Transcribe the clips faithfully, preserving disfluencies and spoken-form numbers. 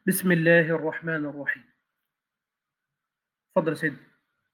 بسم الله الرحمن الرحيم. اتفضل يا سيدي.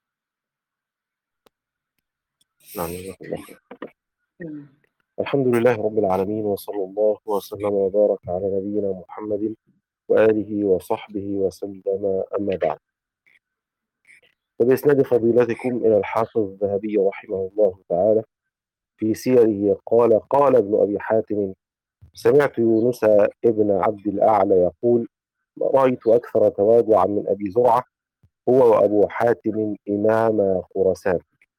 نعم جزاك الله خير. آمين. الحمد لله رب العالمين، وصلى الله وسلم وبارك على نبينا محمد وآله وصحبه وسلم، أما بعد. فبإسناد فضيلتكم إلى الحافظ الذهبي رحمه الله تعالى في سيره قال قال ابن أبي حاتم: سمعت يونس ابن عبد الأعلى يقول: ما رأيت أكثر تواضعا من أبي زرعة، هو وأبو حاتم إمام خراسان.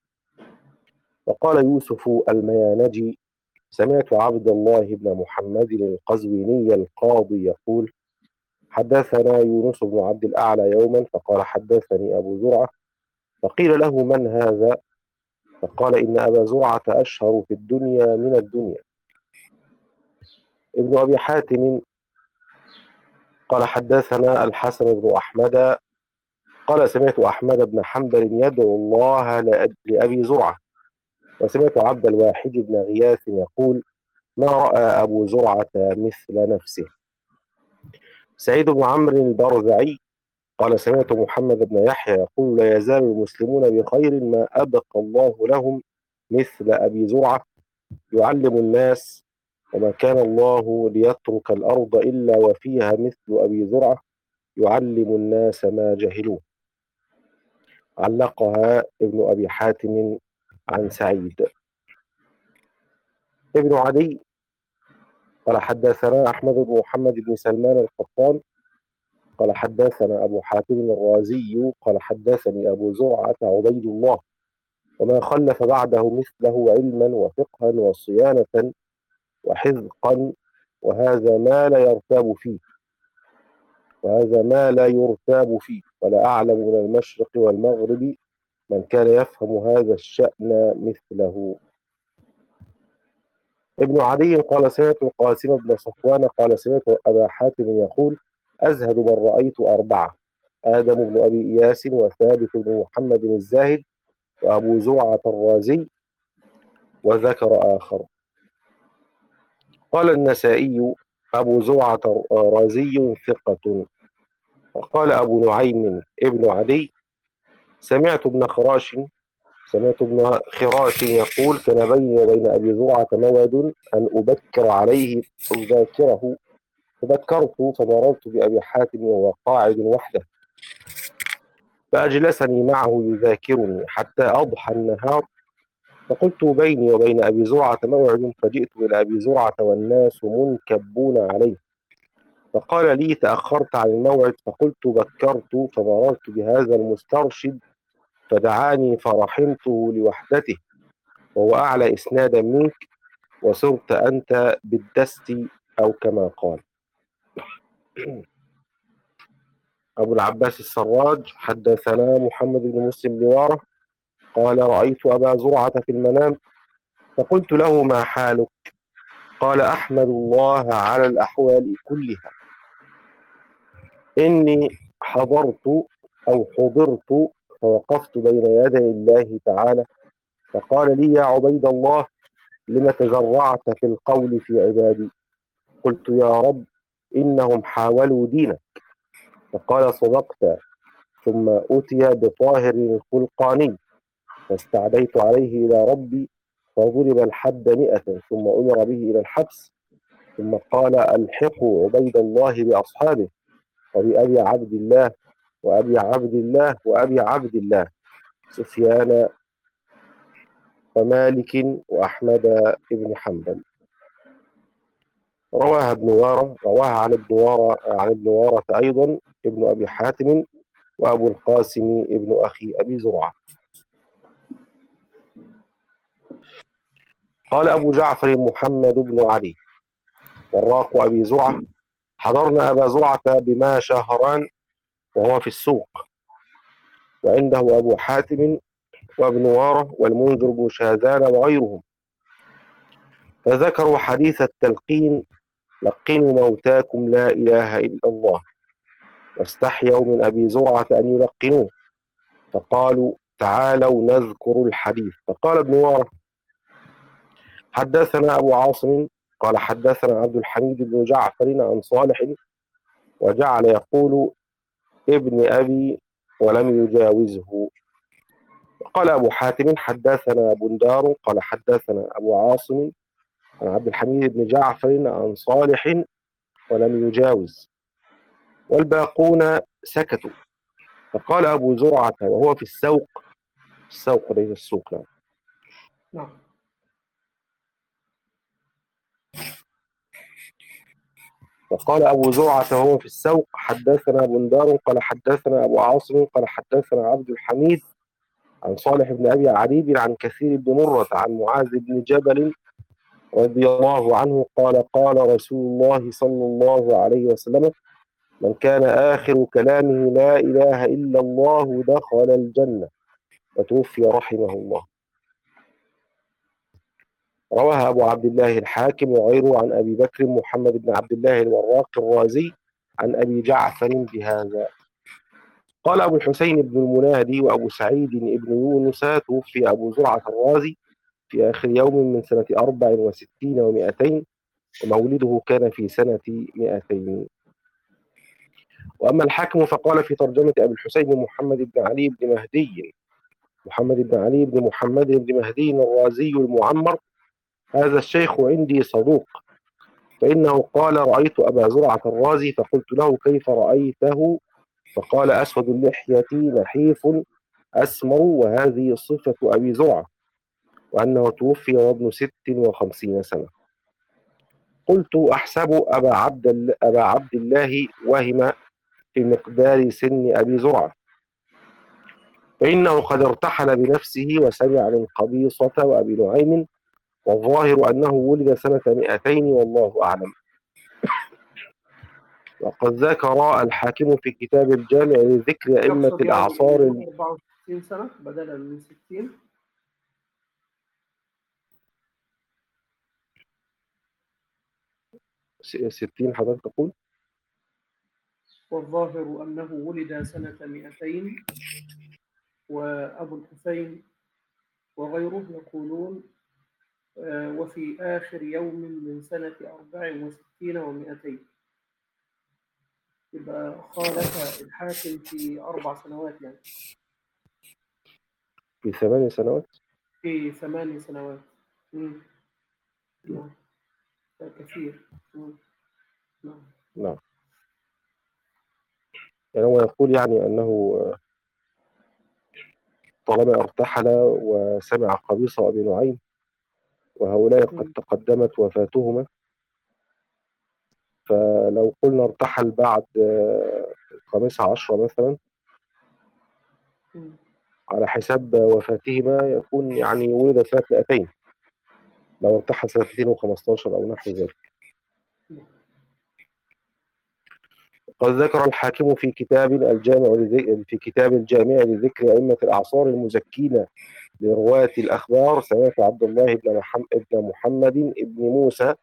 وقال يوسف الميانجي: سمعت عبد الله بن محمد القزويني القاضي يقول: حدثنا يونس بن عبد الأعلى يوما فقال: حدثني أبو زرعة. فقيل له: من هذا؟ فقال: إن أبا زرعة أشهر في الدنيا من الدنيا. ابن أبي حاتم قال: حدثنا الحسن بن أحمد قال: سمعت أحمد بن حنبل يدعو الله لأبي زرعة. وسمعت عبد الواحد بن غياث يقول: ما رأى أبو زرعة مثل نفسه. سعيد بن عمرو البرزعي قال: سمعت محمد بن يحيى يقول: لا يزال المسلمون بخير ما أبقى الله لهم مثل أبي زرعة، يعلم الناس، وما كان الله ليترك الأرض إلا وفيها مثل أبي زرعة، يعلم الناس ما جهلوه. علقها ابن أبي حاتم عن سعيد. ابن عدي قال: حدثنا أحمد بن محمد بن سلمان القطان قال: حدثنا أبو حاتم الرازي قال: حدثني أبو زرعة عبيد الله، وما خلف بعده مثله علما وفقها وصيانة وحذقا، وهذا ما لا يرتاب فيه وهذا ما لا يرتاب فيه ولا أعلم من المشرق والمغرب من كان يفهم هذا الشأن مثله. ابن عدي قال: سمعت القاسم بن صفوان قال: سمعت أبا حاتم يقول: أزهد من رأيت أربعة: آدم بن أبي إياس، وثابت بن محمد الزاهد، وأبو زرعة الرازي، وذكر آخر. قال النسائي: أبو زرعة رازي ثقة. وقال أبو نعيم ابن عدي: سمعت ابن خراش سمعت ابن خراش يقول: كان بيني وبين أبي زرعة موعد أن أبكر عليه أذاكره، فذكرت فمررت بأبي حاتم وهو قاعد وحده، فأجلسني معه يذاكرني حتى أضحى النهار، فقلت: بيني وبين أبي زرعة موعد، فجئت إلى أبي زرعة والناس منكبون عليه، فقال لي: تأخرت عن الموعد. فقلت: بكرت، فمررت بهذا المسترشد فدعاني فرحمته لوحدته، وهو أعلى إسنادا منك، وصرت أنت بالدست، أو كما قال. أبو العباس السراج حدثنا محمد بن مسلم بن وارة قال: رأيت أبا زرعة في المنام، فقلت له: ما حالك؟ قال: أحمد الله على الأحوال كلها، إني حضرت أو حضرت فوقفت بين يدي الله تعالى، فقال لي: يا عبيد الله، لم تجرعت في القول في عبادي؟ قلت: يا رب، إنهم حاولوا دينك. فقال: صدقت. ثم أتي بطاهر الخلقاني فاستعديت عليه إلى ربي، فضرب الحد مئة، ثم أمر به إلى الحبس، ثم قال: ألحقوا عبيد الله بأصحابه، وبأبي عبد الله وأبي عبد الله وأبي عبد الله سفيان ومالك وأحمد بن حنبل. رواها ابن وارة رواها عن ابن وارة عن ابن وارة أيضا ابن أبي حاتم وأبو القاسم ابن أخي أبي زرعة. قال أبو جعفر محمد بن علي وراق أبي زرعة: حضرنا أبا زرعة بما شهران وهو في السوق، وعنده أبو حاتم وابن وارة والمنذر بن شاذان وغيرهم، فذكروا حديث التلقين: لقنوا موتاكم لا إله إلا الله، واستحيوا من أبي زرعة أن يلقنوه، فقالوا: تعالوا نذكر الحديث. فقال ابن وارة: حدثنا أبو عاصم قال: حدثنا عبد الحميد بن جعفر عن صالح وجعل يقول ابن أبي ولم يجاوزه. قال أبو حاتم حدثنا بندار قال حدثنا أبو عاصم عن عبد الحميد بن جعفر عن صالح ولم يجاوز، والباقون سكتوا. فقال أبو زرعة وهو في السوق، السوق ليس السوق يعني. نعم. فقال أبو زرعة وهو في السوق حدثنا بندار قال حدثنا أبو عاصم قال حدثنا عبد الحميد عن صالح بن أبي عريب عن كثير بن مرة عن معاذ بن جبل رضي الله عنه قال قال رسول الله صلى الله عليه وسلم: من كان آخر كلامه لا إله إلا الله دخل الجنة، وتوفي رحمه الله. رواها أبو عبد الله الحاكم وغيره عن أبي بكر محمد بن عبد الله الوراق الرازي عن أبي جعفر بهذا. قال أبو الحسين بن المنادي وأبو سعيد بن يونس: توفي أبو زرعة الرازي في آخر يوم من سنة أربع وستين ومائتين، ومولده كان في سنة مائتين. وأما الحاكم فقال في ترجمة أبي الحسين محمد بن علي بن مهدي محمد بن علي بن محمد بن مهدي الرازي المعمر: هذا الشيخ عندي صدوق، فإنه قال رأيت أبا زرعة الرازي فقلت له: كيف رأيته؟ فقال: أسود اللحية نحيف أسمر، وهذه صفة أبي زرعة، وأنه توفي وابن ست وخمسين سنة. قلت: أحسب أبا عبد, أبا عبد الله وهم في مقدار سن أبي زرعة، فإنه قد ارتحل بنفسه وسمع من قبيصة وأبي نعيم، والظاهر أنه ولد سنة مائتين والله أعلم. وقد ذكر الحاكم في كتاب الجامع لذكر أئمة الأعصار أربعة وستين سنة بدلا من ستين. ستين حضرتك تقول؟ والظاهر أنه ولد سنة مائتين، وأبو الحسين وغيره يقولون وفي آخر يوم من سنة أربع وستين ومائتين. يبقى خالف الحاكم في أربع سنوات يعني. في ثمان سنوات؟ في ثمان سنوات. مم. نعم. كثير. مم. نعم. نعم. يعني هو يقول يعني أنه طالما ارتحل وسمع قبيصة وأبي نعيم، وهؤلاء قد مم. تقدمت وفاتهما، فلو قلنا ارتحل بعد الخامسة عشرة مثلا مم. على حساب وفاتهما يكون يعني ولد سنة مائتين، لو ارتحل سنة مائتين وخمستاشر أو نحو ذلك. قد ذكر الحاكم في كتاب الجامع في كتاب الجامع لذكر أئمة الأعصار المزكين لرواة الأخبار: سمعت عبد الله بن محمد بن محمد بن موسى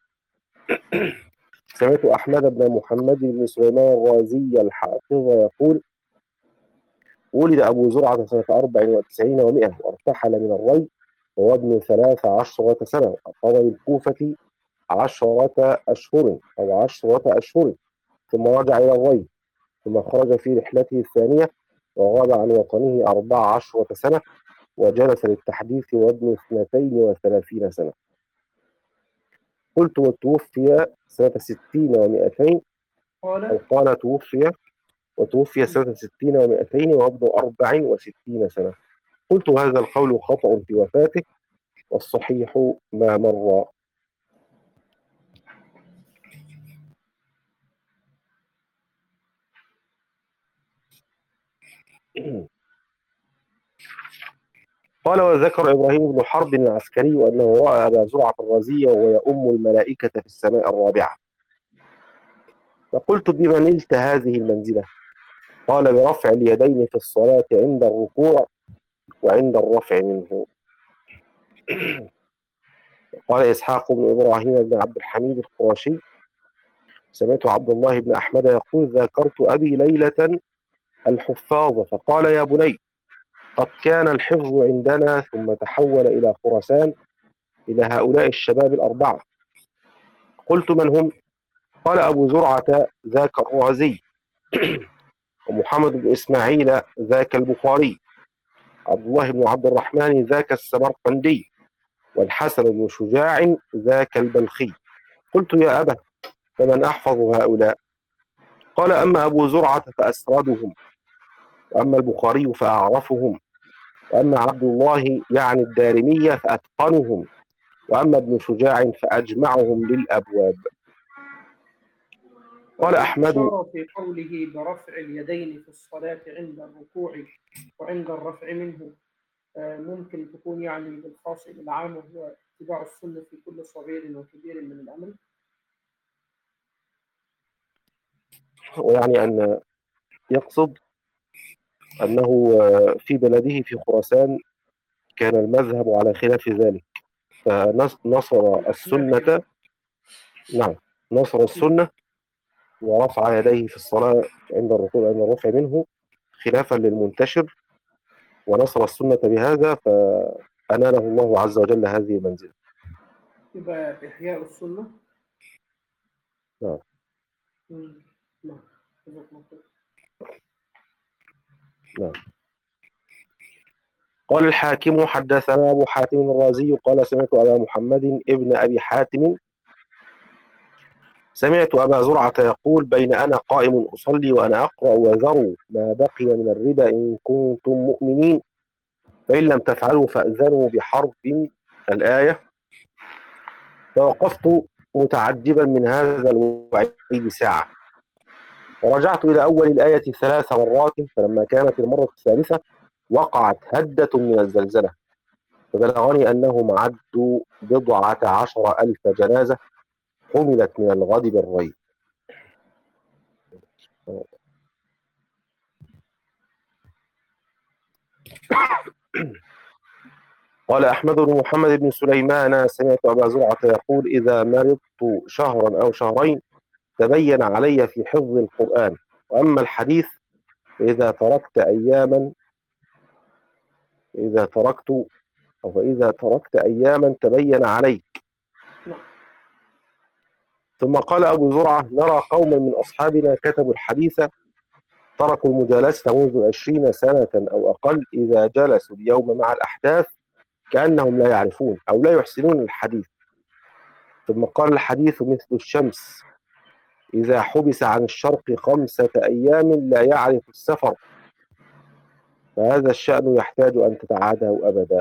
سمعت أحمد بن محمد بن سليمان الرازي الحافظ يقول: ولد أبو زرعة سنة أربع وتسعين ومائة، وارتحل من الري وهو ابن ثلاث عشرة سنة، وقضى بالكوفة عشرة أشهر أو عشرة أشهر، ثم رجع إلى الري، ثم خرج في رحلته الثانية وغاب عن وطنه أربع عشرة سنة، وجلس للتحديث وابن اثنتين وثلاثين سنة. قلت: وتوفي سنة ستين ومائتين، أو قال توفي وتوفي سنة ستين ومائتين وابن أربع وستين سنة. قلت: هذا القول خطأ في وفاته، والصحيح ما مر. قال: وذكر إبراهيم بن حرب العسكري أنه رأى أبا زرعة الرازي وهو يؤم الملائكة في السماء الرابعة. فقلت: بما نلت هذه المنزلة؟ قال: برفع اليدين في الصلاة عند الركوع وعند الرفع منه. قال إسحاق بن إبراهيم بن عبد الحميد القرشي: سمعت عبد الله بن أحمد يقول: ذكرت أبي ليلة الحفاظ فقال: يا بني، قد كان الحفظ عندنا ثم تحول إلى خراسان إلى هؤلاء الشباب الأربعة. قلت: من هم؟ قال: أبو زرعة ذاك الرازي، ومحمد بن إسماعيل ذاك البخاري، عبد الله بن عبد الرحمن ذاك السمرقندي، والحسن بن شجاع ذاك البلخي. قلت يا أبا فمن أحفظ هؤلاء؟ قال أما أبو زرعة فأسردهم، وأما البخاري فأعرفهم، وأما عبد الله يعني الدارمية فأتقنهم، وأما ابن شجاع فأجمعهم للأبواب. قال أحمد أشار في قوله برفع اليدين في الصلاة عند الركوع وعند الرفع منه، ممكن تكون يعني بالخاص بالعام، وهو اتباع السنة في كل صغير وكبير من الأمر. ويعني أن يقصد أنه في بلده في خراسان كان المذهب على خلاف ذلك، فنصر السنة. نعم، نصر السنة ورفع يديه في الصلاة عند الركوع عند الرفع منه خلافا للمنتشر، ونصر السنة بهذا فأناله الله عز وجل هذه المنزلة. يبقى إحياء السنة. نعم. نعم. نعم. قال الحاكم حدثنا أبو حاتم الرازي قال سمعت أبا محمد ابن أبي حاتم سمعت أبا زرعة يقول بين أنا قائم أصلي وأنا أقرأ وذروا ما بقي من الربا إن كنتم مؤمنين، فإن لم تفعلوا فأذنوا بحرب الآية. فوقفت متعجبا من هذا الوعيد ساعة، ورجعت إلى أول الآية ثلاث مرات، فلما كانت المرة الثالثة وقعت هدة من الزلزلة، فبلغني أنهم عدوا بضعة عشر ألف جنازة حملت من الغد بالري. قال أحمد بن محمد بن سليمان سمعت أبا زرعة يقول إذا مرضت شهرا أو شهرين تبين علي في حفظ القرآن، وأما الحديث فإذا تركت أياما إذا تركت أو فإذا تركت أياما تبين عليك. ثم قال أبو زرعة نرى قوما من أصحابنا كتبوا الحديث تركوا المجالسة منذ عشرين سنة أو أقل، إذا جلسوا اليوم مع الأحداث كأنهم لا يعرفون أو لا يحسنون الحديث. ثم قال الحديث مثل الشمس إذا حبس عن الشرق خمسة أيام لا يعرف السفر، فهذا الشأن يحتاج أن تتعاده أبدا.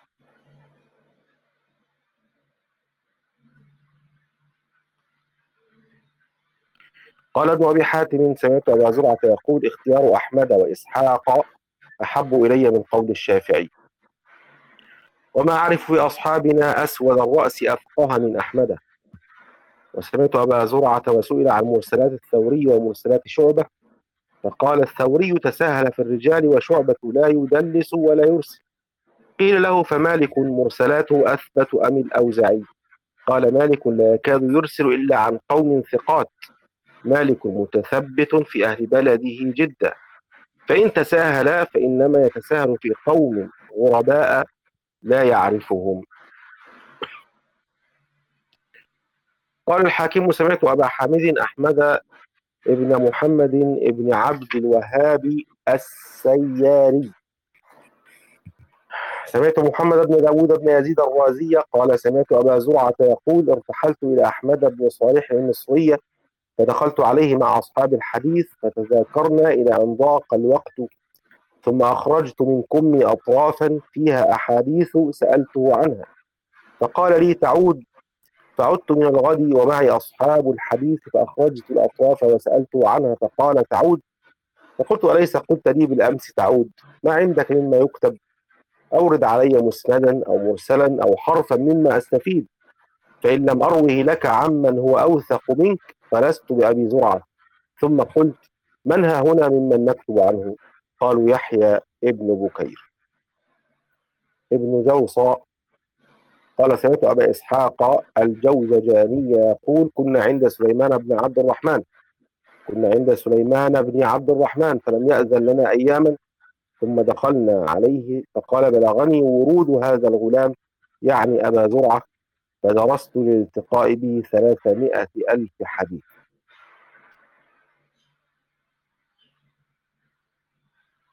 قال ابن أبي حاتم سمعت أبا زرعة يقول اختيار أحمد وإسحاق أحب إلي من قول الشافعي، وما أعرف في أصحابنا أسود الرأس أفقه من أحمد. وسمعت أبا زرعة وسئل عن مرسلات الثوري ومرسلات شعبة، فقال الثوري تساهل في الرجال وشعبة لا يدلس ولا يرسل. قيل له فمالك مرسلاته أثبت أم الأوزعي؟ قال مالك لا يكاد يرسل إلا عن قوم ثقات، مالك متثبت في أهل بلده جدا، فإن تساهل فإنما يتساهل في قوم غرباء لا يعرفهم. قال الحاكم سمعت أبا حامد أحمد ابن محمد ابن عبد الوهاب السياري سمعت محمد بن داود بن يزيد الرازي قال سمعت أبا زرعة يقول ارتحلت إلى أحمد بن صالح المصرية فدخلت عليه مع أصحاب الحديث فتذاكرنا إلى أن ضاق الوقت، ثم أخرجت من كمي أطرافا فيها أحاديث سألته عنها، فقال لي تعود، فعدت من الغد ومعي أصحاب الحديث فأخرجت الأطراف وسألته عنها، فقال تعود، فقلت أليس قلت لي بالأمس تعود؟ ما عندك مما يكتب؟ أورد علي مسندا أو مرسلا أو حرفا مما أستفيد، فإن لم أروه لك عمن هو أوثق منك فلست بأبي زرعة. ثم قلت من ها هنا ممن نكتب عنه؟ قالوا يحيى ابن بكير ابن جوصاء. قال سمعت أبا إسحاق الجوزجاني يقول كنا عند سليمان بن عبد الرحمن كنا عند سليمان بن عبد الرحمن فلم يأذن لنا أياما، ثم دخلنا عليه فقال بلغني ورود هذا الغلام يعني أبا زرعة، فدرست للالتقاء به ثلاثمائة ألف حديث.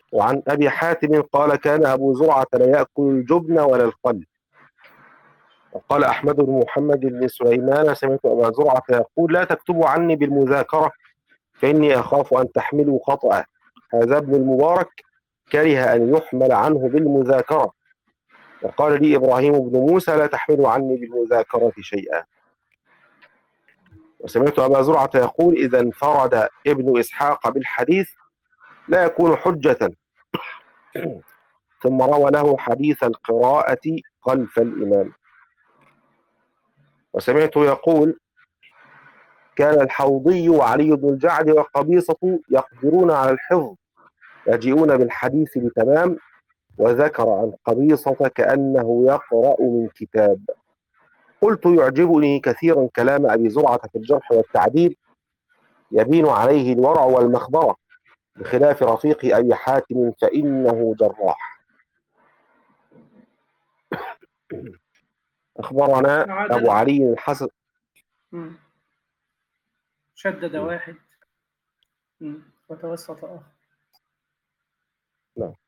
وعن أبي حاتم قال كان أبو زرعة لا يأكل الجبن ولا الخل. وقال أحمد بن محمد بن سليمان سمعت أبا زرعة يقول لا تكتبوا عني بالمذاكرة فإني أخاف أن تحملوا خطأ. هذا ابن المبارك كره أن يحمل عنه بالمذاكرة. وقال لي إبراهيم بن موسى لا تحملوا عني بالمذاكرة شيئا. وسمعت أبا زرعة يقول إذا انفرد ابن إسحاق بالحديث لا يكون حجة. ثم روى له حديث القراءة خلف الإمام. وسمعت يقول كان الحوضي وعلي بن الجعد وقبيصة يقدرون على الحفظ يجيئون بالحديث بتمام. وذكر عن قبيصة كأنه يقرأ من كتاب. قلت يعجبني كثيرا كلام أبي زرعة في الجرح والتعديل يبين عليه الورع والمخبرة بخلاف رفيق أبي حاتم فإنه جراح. أخبرنا أبو علي الحسن شدد واحد وتوسط آخر. نعم.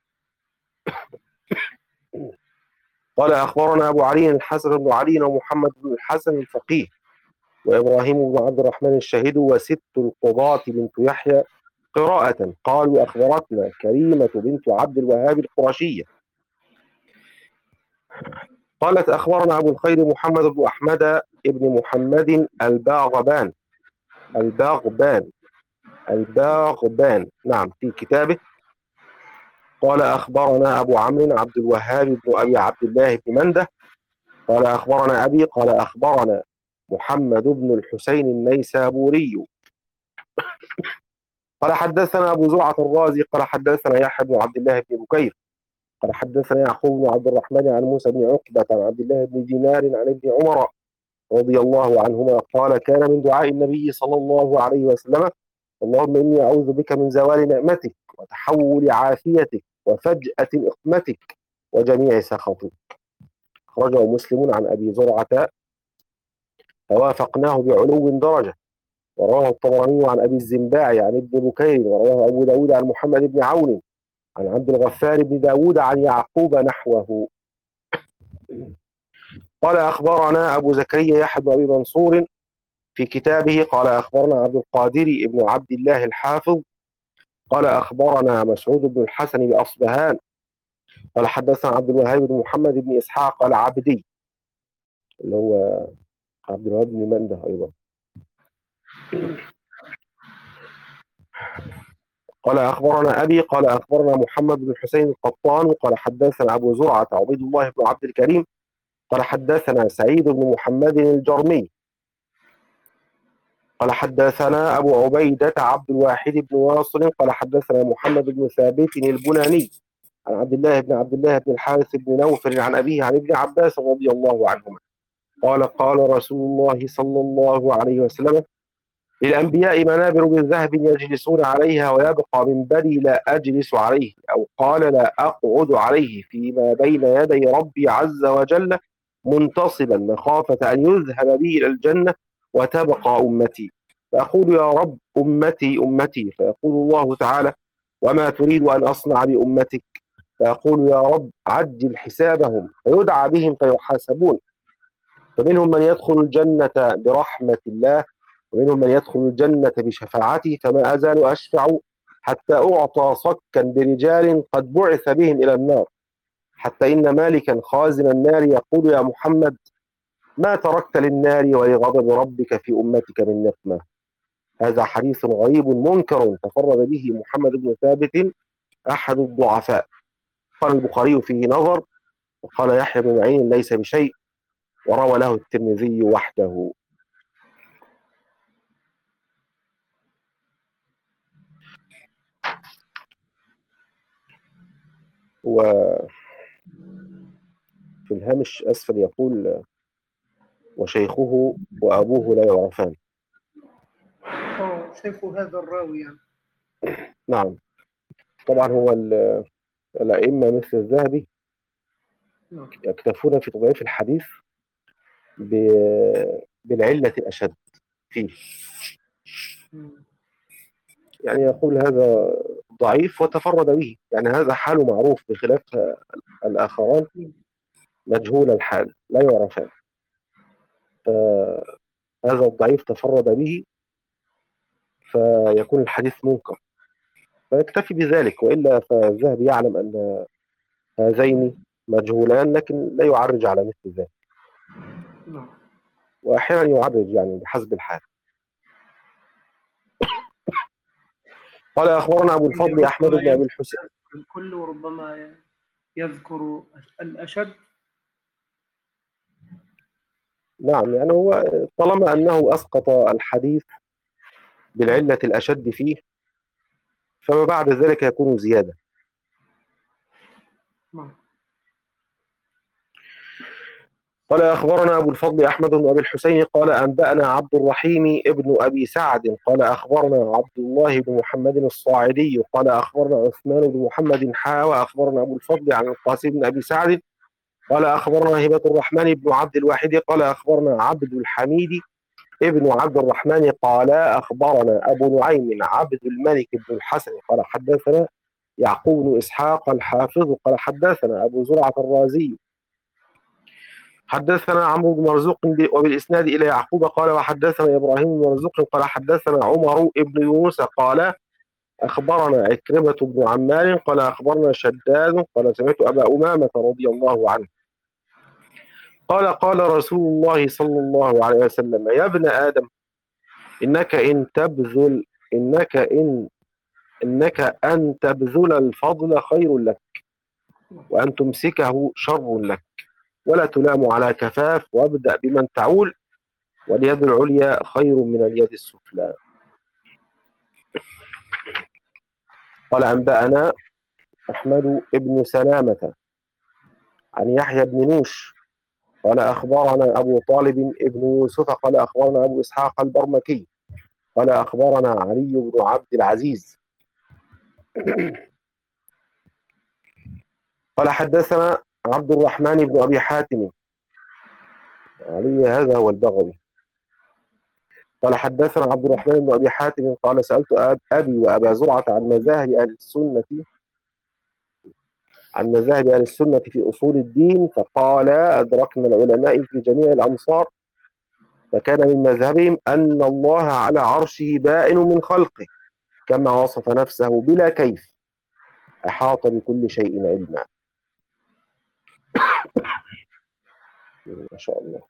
قال أخبرنا أبو علي الحسن بن علي ومحمد بن الحسن الفقيه وإبراهيم بن عبد الرحمن الشهيد وست القضاة بنت يحيى قراءة. قالوا أخبرتنا كريمة بنت عبد الوهاب القرشية قالت أخبرنا أبو الخير محمد بن أحمد ابن محمد الباغبان الباغبان الباغبان نعم في كتابه. قال أخبرنا أبو عمرو عبد الوهاب بن أبي عبد الله بن منده قال أخبرنا أبي قال أخبرنا محمد بن الحسين النيسابوري قال حدثنا أبو زرعة الرازي قال حدثنا يحيى بن عبد الله بن بكير قال حدثنا يعقوب بن عبد الرحمن عن موسى بن عقبة عن عبد الله بن دينار عن ابن عمر رضي الله عنهما قال كان من دعاء النبي صلى الله عليه وسلم اللهم إني أعوذ بك من زوال نعمتك وتحول عافيتك وفجأة إقمتك وجميع سخطك. أخرجه مسلم عن أبي زرعة فوافقناه بعلو درجة. ورواه الطبراني عن أبي الزنباعي عن ابن بكير ورواه أبو داود عن محمد بن عون عن عبد الغفار بن داود عن يعقوب نحوه. قال أخبرنا أبو زكريا يحيى بن أبي منصور في كتابه قال أخبرنا عبد القادر بن عبد الله الحافظ قال أخبرنا مسعود بن الحسن بأصبهان قال حدثنا عبد الوهاب بن محمد بن إسحاق العبدي اللي هو عبد الوهاب بن منده أيضا قال أخبرنا أبي قال أخبرنا محمد بن الحسين القطان قال حدثنا أبو زرعة عبيد الله بن عبد الكريم قال حدثنا سعيد بن محمد الجرمي قال حدثنا أبو عبيدة عبد الواحد بن واصل قال حدثنا محمد بن ثابت البناني عن عبد الله بن عبد الله بن الحارث بن نوفل عن أبيه عن ابن عباس رضي الله عنهما قال قال رسول الله صلى الله عليه وسلم للأنبياء منابر من ذهب يجلسون عليها ويبقى منبري لا أجلس عليه أو قال لا أقعد عليه فيما بين يدي ربي عز وجل منتصبا مخافة أن يذهب بي إلى الجنة وتبقى أمتي فأقول يا رب أمتي أمتي فيقول الله تعالى وما تريد أن أصنع بأمتك فيقول يا رب عجل حسابهم فيدعى بهم فيحاسبون فمنهم من يدخل الجنة برحمة الله ومنهم من يدخل الجنة بشفاعتي فما أزال أشفع حتى أعطى صكا برجال قد بعث بهم إلى النار حتى إن مالكا خازن النار يقول يا محمد ما تركت للنار ولغضب ربك في أمتك من نقمة. هذا حديث غريب منكر تفرد به محمد بن ثابت أحد الضعفاء. قال البخاري فيه نظر وقال يحيى بن معين ليس بشيء وروى له الترمذي وحده. وفي الهامش أسفل يقول وشيخه وأبوه لا يعرفان. اه شيخ هذا الراوي يعني. نعم طبعا هو الأئمة مثل الذهبي يكتفون في تضعيف الحديث بالعلة الأشد فيه يعني يقول هذا ضعيف وتفرد به، يعني هذا حاله معروف، بخلاف الآخران مجهول الحال لا يعرفان. فهذا الضعيف تفرد به فيكون الحديث منكر، فيكتفي بذلك، وإلا فالذهبي يعلم أن هذين مجهولان لكن لا يعرج على مثل ذلك، نعم. وأحيانا يعرج يعني بحسب الحال. قال أخبرنا أبو الفضل أحمد ربما بن أبي يذكر الحسين. الكل وربما يذكر الأشد. نعم، يعني هو طالما أنه أسقط الحديث بالعلة الأشد فيه فما بعد ذلك يكون زيادة. نعم. قال أخبرنا أبو الفضل أحمد بن أبي الحسين قال أنبأنا عبد الرحيم ابن أبي سعد قال أخبرنا عبد الله بن محمد الصاعدي قال أخبرنا عثمان بن محمد حا وأخبرنا أبو الفضل عن القاسم بن أبي سعد قال أخبرنا هبة الرحمن بن عبد الواحد قال أخبرنا عبد الحميد ابن عبد الرحمن قال أخبرنا أبو نعيم عبد الملك بن الحسن قال حدثنا يعقوب بن إسحاق الحافظ قال حدثنا أبو زرعة الرازي حدثنا عمرو بن مرزوق وبالإسناد إلى يعقوب قال وحدثنا إبراهيم بن مرزوق قال حدثنا عمر بن يونس قال أخبرنا عكرمة بن عمار قال أخبرنا شداد قال سمعت أبا أمامة رضي الله عنه قال قال رسول الله صلى الله عليه وسلم يا ابن آدم إنك إن تبذل إنك إن إنك أن تبذل الفضل خير لك وأن تمسكه شر لك ولا تلام على كفاف وابدأ بمن تعول واليد العليا خير من اليد السفلى. قال أنبأنا أحمد بن سلامة عن يحيى بن نوش قال أخبرنا أبو طالب بن يوسف قال أخبرنا أبو إسحاق البرمكي قال أخبرنا علي بن عبد العزيز قال حدثنا عبد الرحمن بن أبي حاتم علي هذا هو البغوي قال حدثنا عبد الرحمن بن أبي حاتم قال سألت أبي وأبا زرعة عن مذاهب أهل السنة عن مذاهب أهل السنة في أصول الدين فقال أدركنا العلماء في جميع الأمصار فكان من مذهبهم أن الله على عرشه بائن من خلقه كما وصف نفسه بلا كيف أحاط بكل شيء علما. ما شاء الله.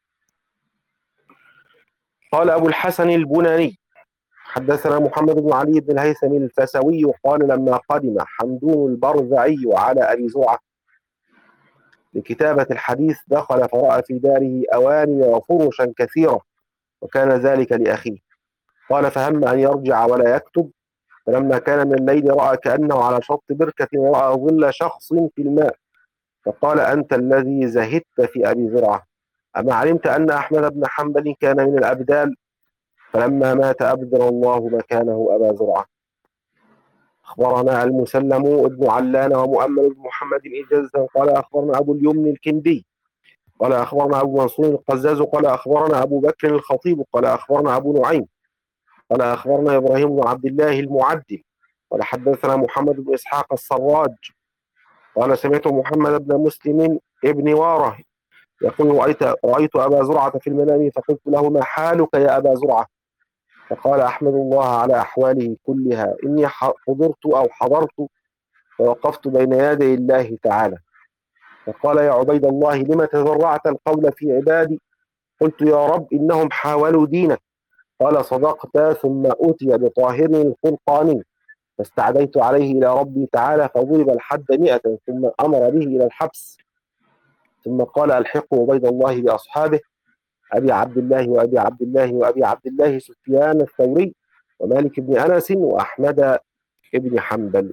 قال أبو الحسن البناني حدثنا محمد بن علي بن الهيثم الفسوي قال لما قدم حمدون البرزعي على أبي زرعة لكتابة الحديث دخل فرأى في داره أواني وفرشا كثيرة وكان ذلك لأخيه قال فهم أن يرجع ولا يكتب فلما كان من الليل رأى كأنه على شط بركة ورأى ظل شخص في الماء فقال أنت الذي زهدت في أبي زرعة أما علمت أن أحمد بن حنبل كان من الأبدال فلما مات أبدل الله مكانه أبا زرعة. أخبرنا المسلم ابن علان ومؤمل بن محمد إجازة قال أخبرنا أبو اليمن الكندي قال أخبرنا أبو منصور القزاز قال أخبرنا أبو بكر الخطيب قال أخبرنا أبو نعيم قال أخبرنا إبراهيم بن عبد الله المعدل قال حدثنا محمد بن إسحاق السراج قال سمعت محمد بن مسلم ابن واره يقول رأيت, رأيت أبا زرعة في المنام فقلت له ما حالك يا أبا زرعة فقال أحمد الله على أحواله كلها إني حضرت أو حضرت فوقفت بين يدي الله تعالى فقال يا عبيد الله لما تذرعت القول في عبادي قلت يا رب إنهم حاولوا دينك قال صدقت ثم أتي بطاهر القرطاني فاستعديت عليه إلى ربي تعالى فضرب الحد مئة ثم أمر به إلى الحبس ثم قال ألحقوا عبيد الله بأصحابه أبي عبد الله وأبي عبد الله وأبي عبد الله سفيان الثوري ومالك بن أنس وأحمد بن حنبل.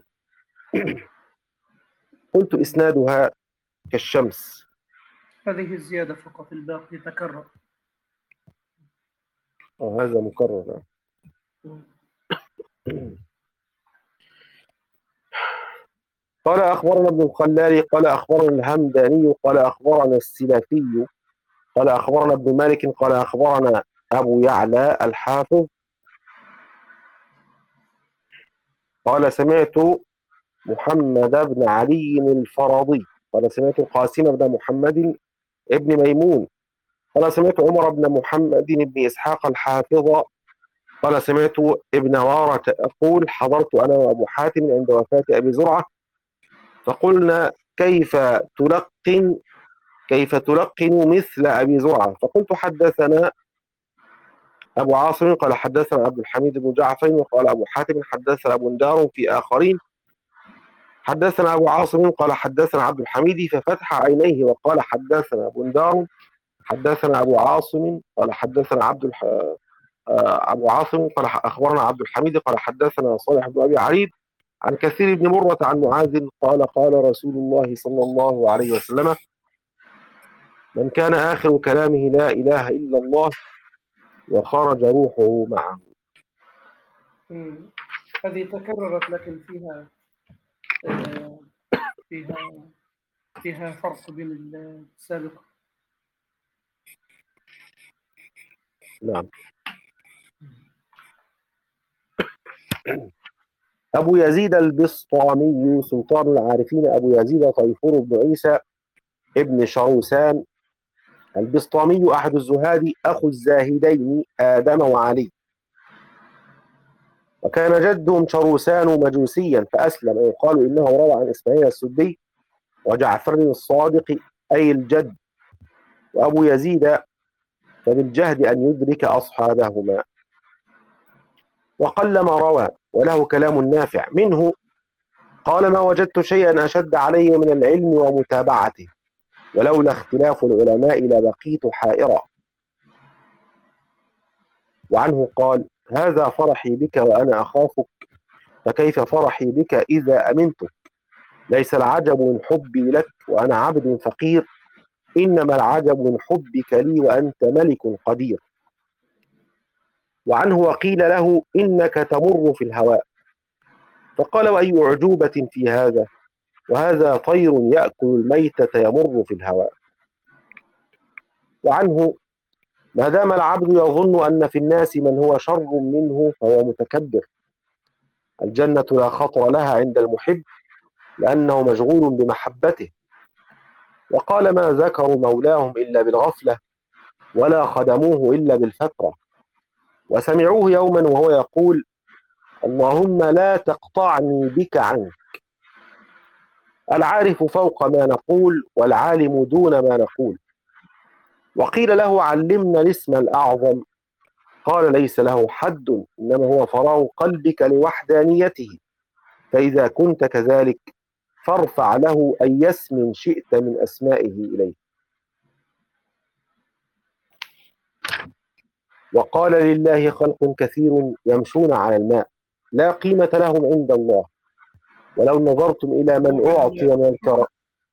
قلت إسنادها كالشمس. هذه الزيادة فقط الباقي تكرر. آه هذا مكرر. قال أخبرنا ابن الخلال قال أخبرنا الهمداني قال أخبرنا السلفي قال أخبرنا ابن مالك قال أخبرنا أبو يعلى الحافظ قال سمعت محمد بن علي الفرضي قال سمعت القاسم بن محمد ابن ميمون قال سمعت عمر بن محمد بن إسحاق الحافظ قال سمعت ابن وارة يقول حضرت أنا وأبو حاتم عند وفاة أبي زرعة فقلنا كيف تلقن كيف تلقن مثل أبي زرعة فقلت حدثنا أبو عاصم قال حدثنا عبد الحميد بن جعفر وقال أبو حاتم حدثنا أبو دار في آخرين حدثنا أبو عاصم قال حدثنا عبد الحميد ففتح عينيه وقال حدثنا أبو دار حدثنا أبو عاصم قال حدثنا عبد الح... أبو عاصم قال أخبرنا عبد الحميد قال حدثنا صالح بن أبي عريب عن كثير بن مرة عن معاذ قال قال رسول الله صلى الله عليه وسلم من كان آخر كلامه لا إله إلا الله وخرج روحه معه. مم. هذه تكررت لكن فيها آه، فيها فيها فرق بين السابق. نعم. أبو يزيد البسطامي سلطان العارفين أبو يزيد طيفور بن عيسى ابن شروسان البسطامي أحد الزهاد أخو الزاهدين آدم وعلي، وكان جدهم شروسان مجوسيا فأسلم، ويقال إنه روى عن إسماعيل السدي وجعفر الصادق أي الجد، وأبو يزيد فبالجهد أن يدرك أصحابهما، وقلما روى وله كلام نافع منه قال ما وجدت شيئا أشد علي من العلم ومتابعته ولولا اختلاف العلماء لبقيت حائرا. وعنه قال هذا فرحي بك وأنا أخافك فكيف فرحي بك إذا أمنتك، ليس العجب من حبي لك وأنا عبد فقير، إنما العجب من حبك لي وأنت ملك قدير. وعنه وقيل له إنك تمر في الهواء فقال وأي أعجوبة في هذا، وهذا طير يأكل الميتة يمر في الهواء. وعنه ما دام العبد يظن أن في الناس من هو شر منه فهو متكبر، الجنة لا خطر لها عند المحب لأنه مشغول بمحبته. وقال ما ذكروا مولاهم إلا بالغفلة ولا خدموه إلا بالفترة، وسمعوه يوما وهو يقول اللهم لا تقطعني بك عنك، العارف فوق ما نقول والعالم دون ما نقول. وقيل له علمنا الاسم الأعظم قال ليس له حد إنما هو فراغ قلبك لوحدانيته، فإذا كنت كذلك فارفع له أي اسم شئت من أسمائه إليه. وقال لله خلق كثير يمشون على الماء لا قيمة لهم عند الله، ولو نظرتم إلى من أعطي من الكرم.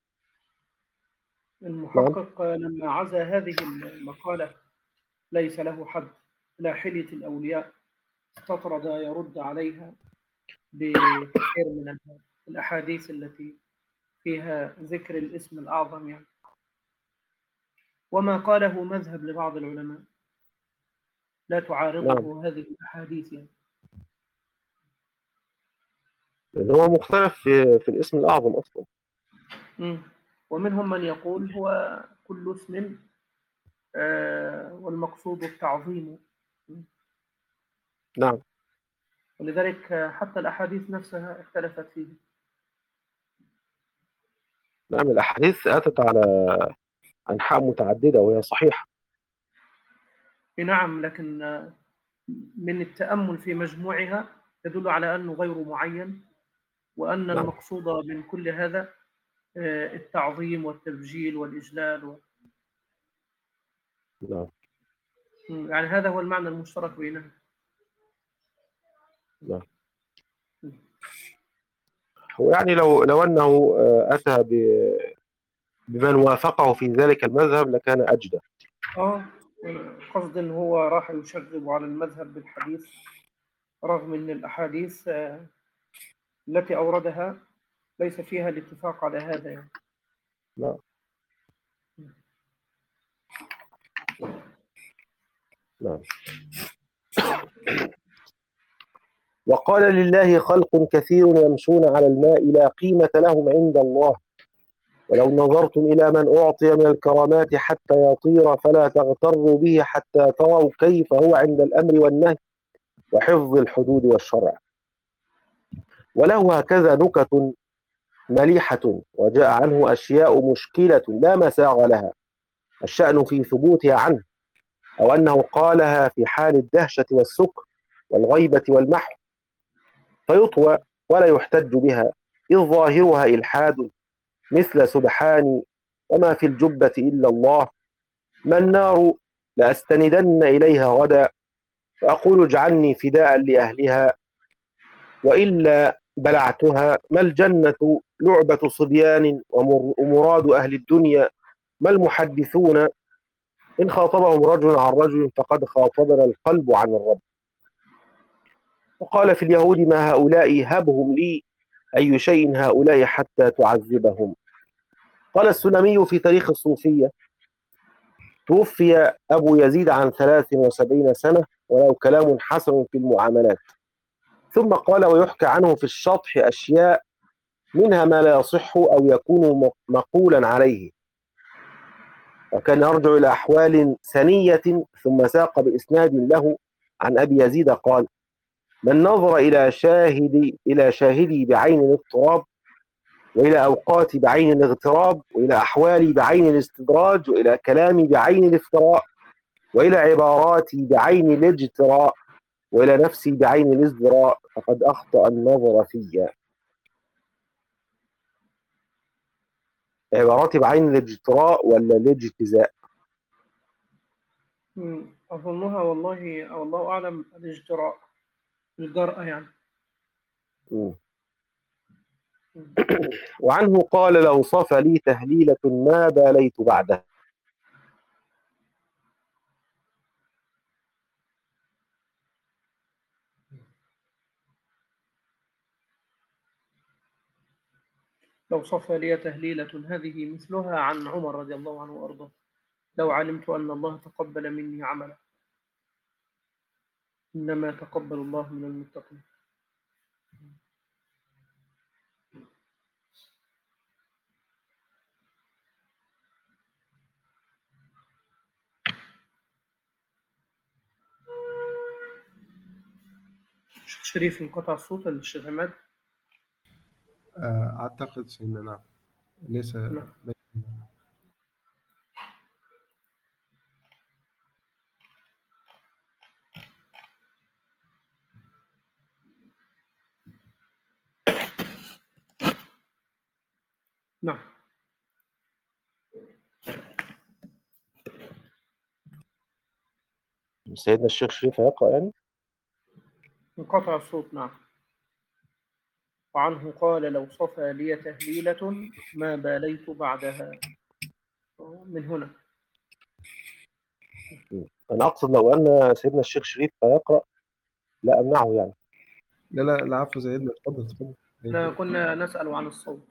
المحقق لما عزى هذه المقالة ليس له حد لا حلية الأولياء استطرد يرد عليها بكثير من الأحاديث التي فيها ذكر الاسم الأعظم يعني، وما قاله مذهب لبعض العلماء لا تعارضه نعم. هذه الأحاديث يعني هو مختلف في, في الاسم الأعظم أصلا. م. ومنهم من يقول هو كل اسم آه والمقصود التعظيم. نعم. ولذلك حتى الأحاديث نفسها اختلفت فيه. نعم الأحاديث أتت على أنحاء متعددة وهي صحيحة. نعم لكن من التأمل في مجموعها يدل على أنه غير معين، وأن نعم. المقصود من كل هذا التعظيم والتبجيل والإجلال و... نعم. يعني هذا هو المعنى المشترك بينهم. نعم. ويعني لو لو أنه أتى بمن وافقه في ذلك المذهب لكان أجدى. آه قصد إن هو راح يشغب على المذهب بالحديث رغم أن الأحاديث التي أوردها ليس فيها الاتفاق على هذا يعني. لا. نعم. وقال لله خلق كثير يمشون على الماء لا قيمة لهم عند الله، ولو نظرتم إلى من أعطي من الكرامات حتى يطير فلا تغتروا به حتى تروا كيف هو عند الأمر والنهي وحفظ الحدود والشرع. وله هكذا نكت مليحة وجاء عنه أشياء مشكلة لا مساغ لها، الشأن في ثبوتها عنه، أو أنه قالها في حال الدهشة والسكر والغيبة والمحو فيطوى ولا يحتج بها، إذ ظاهرها إلحاد، مثل سبحاني وما في الجبة إلا الله، ما النار لأستندن إليها غدا، فأقول اجعلني فداء لأهلها، وإلا بلعتها، ما الجنة لعبة صبيان ومراد أهل الدنيا، ما المحدثون إن خاطبهم رجل عن رجل فقد خاطبنا القلب عن الرب. وقال في اليهود ما هؤلاء هبهم لي، أي شيء هؤلاء حتى تعذبهم. قال السلمي في تاريخ الصوفية توفي أبو يزيد عن ثلاث وسبعين سنة وله كلام حسن في المعاملات. ثم قال ويحكى عنه في الشطح أشياء منها ما لا يصح أو يكون مقولا عليه، وكان يرجع إلى أحوال سنية. ثم ساق بإسناد له عن أبي يزيد قال من نظر إلى شاهدي إلى شاهدي بعين الاضطراب، وإلى أوقاتي بعين الاغتراب، وإلى أحوالي بعين الاستدراج، وإلى كلامي بعين الافتراء، وإلى عباراتي بعين الاجتراء، وإلى نفسي بعين الازدراء، فقد أخطأ النظر فيا. عباراتي بعين الاجتراء ولا الاجتزاء؟ أظنها والله أو الله أعلم الاجتراء، الجرأة يعني. م. وعنه قال لو صف لي تهليلة ما باليت بعدها. لو صف لي تهليلة هذه مثلها عن عمر رضي الله عنه وأرضاه، لو علمت أن الله تقبل مني عملا، إنما تقبل الله من المتقين. الشيخ شريف انقطع الصوت للشيخ عماد؟ أعتقد سيدنا نعم، ليس نعم. نعم. سيدنا الشيخ شريف يقرأ يعني؟ انقطع الصوت. نعم. وعنه قال لو صفى لي تهليلة ما باليت بعدها. من هنا أنا أقصد لو أن سيدنا الشيخ شريف يقرأ لا أمنعه يعني. لا لا العفو سيدنا، اتفضل اتفضل. لا كنا نسأل عن الصوت.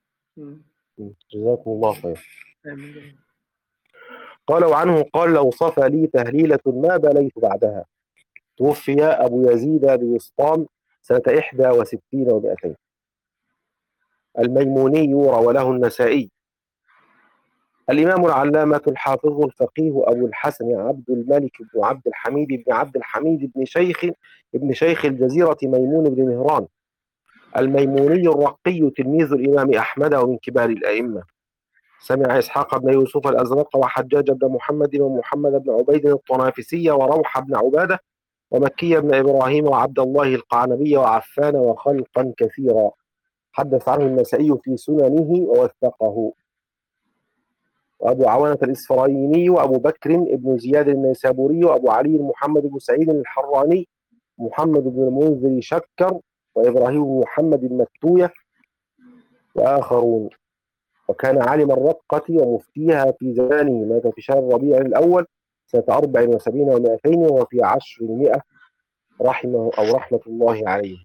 جزاكم الله خير. آمين. قال وعنه قال لو صفى لي تهليلة ما باليت بعدها. توفي أبو يزيد بوسطام سنة إحدى وستين ومائتين. الميموني روى له النسائي. الإمام العلامة الحافظ الفقيه أبو الحسن عبد الملك بن عبد الحميد بن عبد الحميد بن شيخ ابن شيخ الجزيرة ميمون بن مهران الميموني الرقي تلميذ الإمام أحمد ومن كبار الأئمة. سمع إسحاق بن يوسف الأزرق وحجاج بن محمد ومحمد بن عبيد الطنافسي وروح بن عبادة ومكي بن إبراهيم وعبد الله القعنبي وعفان وخلقا كثيرا. حدث عنه النسائي في سننه ووثقه. وأبو عوانة الإسفرايني وأبو بكر بن زياد النيسابوري وأبو علي محمد بن سعيد الحراني محمد بن المنذر شكر وإبراهيم بن محمد المكتوية وآخرون. وكان عالم الرقة ومفتيها في زمانه، مات في شهر ربيع الأول سنة أربع وسبعين ومائتين وهو في عشر المئة رحمه أو رحمة الله عليه.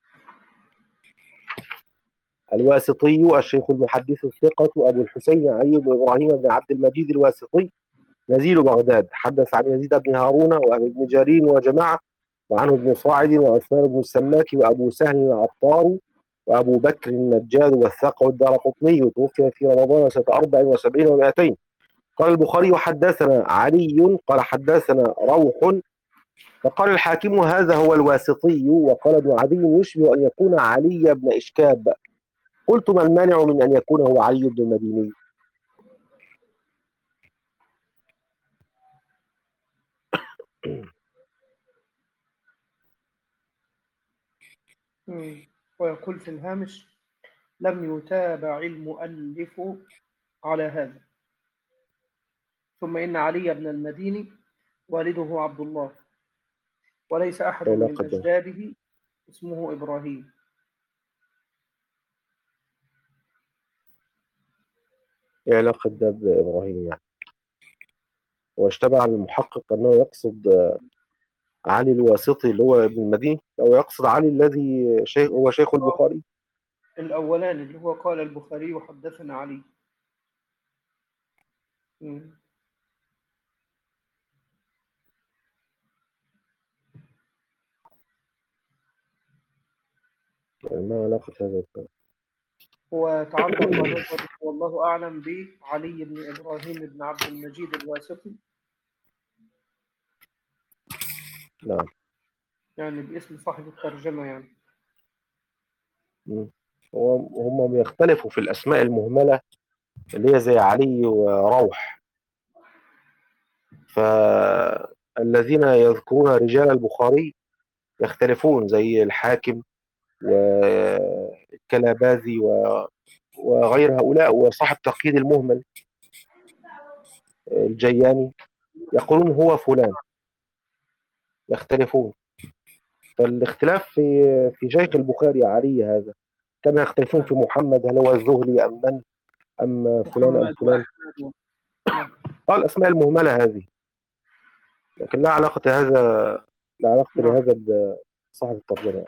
الواسطي الشيخ المحدث الثقة أبو الحسين علي بن إبراهيم بن عبد المجيد الواسطي نزيل بغداد. حدث عن يزيد بن هارون وأبي بن جرير وجماعة وعنه ابن صاعد وعثمان بن السماك وأبو سهل العطار وأبو بكر النجاد والثقة الدارقطني، وتوفي في رمضان سنة أربع وسبعين ومائتين. قال البخاري وحدثنا علي قال حدثنا روح، فقال الحاكم هذا هو الواسطي، وقال ابن عدي يشبه أن يكون علي بن إشكاب. قلت ما المانع من أن يكون هو علي بن المديني؟ مم. ويقول في الهامش: لم يتابع المؤلف على هذا. ثم إن علي بن المديني والده عبد الله، وليس أحد لا من قدر أجداده اسمه إبراهيم. إيه علاقة ده بإبراهيم يعني؟ واشتبه على المحقق أنه يقصد علي الواسطي اللي هو ابن المديني، أو يقصد علي الذي شيخ هو شيخ البخاري. الأولاني اللي هو قال البخاري وحدثنا علي. مم. يعني ما علاقة هذا الكلام؟ هو تعلق نظره والله أعلم بعلي بن إبراهيم بن عبد المجيد الواسطي، نعم. يعني باسم صاحب الترجمة يعني. مم. هو هم بيختلفوا في الأسماء المهملة اللي هي زي علي وروح، فالذين يذكرون رجال البخاري يختلفون زي الحاكم والكلاباذي وغير هؤلاء، وصاحب تقييد المهمل الجياني يقولون هو فلان، يختلفون. فالاختلاف في في شيخ البخاري علي هذا، كما يختلفون في محمد هل هو الزهري أم من أم فلان أم محمد فلان. وأحمد. نعم. قال الأسماء المهملة هذه، لكن لا علاقة هذا لا علاقة نعم. لهذا بصاحب الترجمة.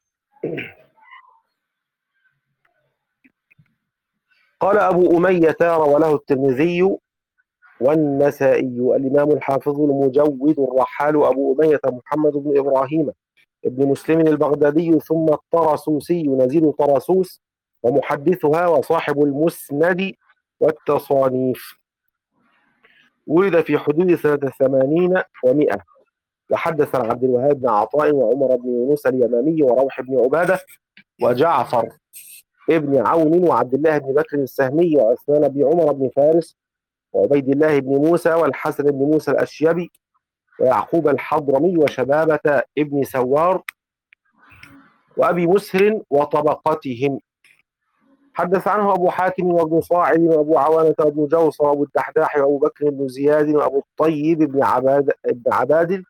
قال أبو أمية رواه الترمذي والنسائي. الإمام الحافظ المجود الرحال أبو أمية محمد بن إبراهيم ابن مسلم البغدادي ثم الطرسوسي نزيل طرسوس ومحدثها وصاحب المسند والتصانيف، ولد في حدود سنة ثمانين ومئة، وحدث عن عبد الوهاب بن عطاء وعمر بن يونس اليمامي وروح بن عبادة وجعفر ابن عون وعبد الله بن بكر السهمي وعثمان بن عمر بن فارس وعبيد الله بن موسى والحسن بن موسى الأشيبي ويعقوب الحضرمي وشبابة ابن سوار وأبي مسهر وطبقتهم. حدث عنه أبو حاتم وابن صاعد وأبو عوانة وابن جوصة وأبو الدحداح وأبو بكر بن زياد وأبو الطيب بن عباد بن عبادل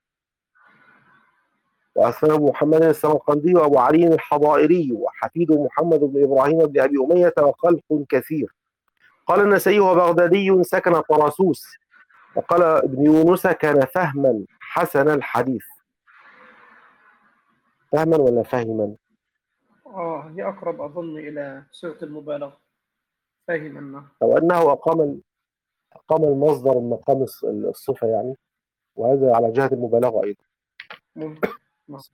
وأسلم بن محمد السمرقندي وأبو علي الحضائري وحفيد محمد بن إبراهيم بن أبي أمية وخلق كثير. قال النسائي وبغدادي سكن طرسوس، وقال ابن يونس كان فهما حسن الحديث. فهما ولا فهما؟ آه هي أقرب أظن إلى صيغة المبالغة، فاهم أنه أو أنه أقام أقام المصدر من مقام الصفة يعني، وهذا على جهة المبالغة أيضا. ممكن. نعم.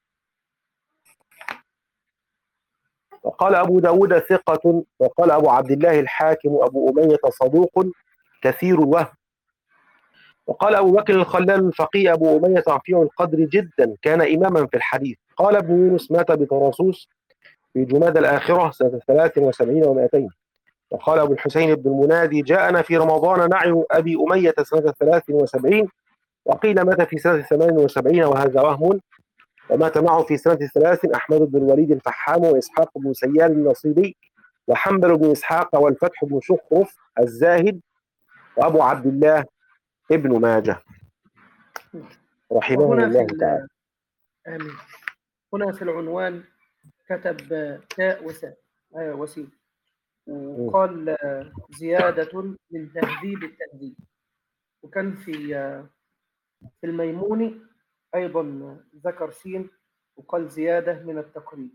وقال أبو داود ثقة، وقال أبو عبد الله الحاكم أبو أمية صدوق كثير الوهم. وقال أبو بكر الخلال الفقيه أبو أمية رفيع القدر جدا، كان إماما في الحديث. قال ابن يونس مات بطرسوس في جماد الآخرة سنة ثلاث وسبعين ومائتين. وقال أبو الحسين بن المنادي جاءنا في رمضان نعي أبي أمية سنة ثلاث وسبعين، وقيل مات في سنة ثمان وسبعين وهذا وهم. ومات معه في سنة ثلاث أحمد بن الوليد الفحام وإسحاق بن سيار النصيبي وحنبل بن إسحاق والفتح بن شخرف الزاهد وأبو عبد الله ابن ماجه رحمهم وهنا في الله تعالى. آمين. هنا في العنوان كتب تاء وساء آه وسين، وقال زيادة من تهذيب التهذيب. وكان في في الميموني أيضا ذكر سين وقال زيادة من التقريب.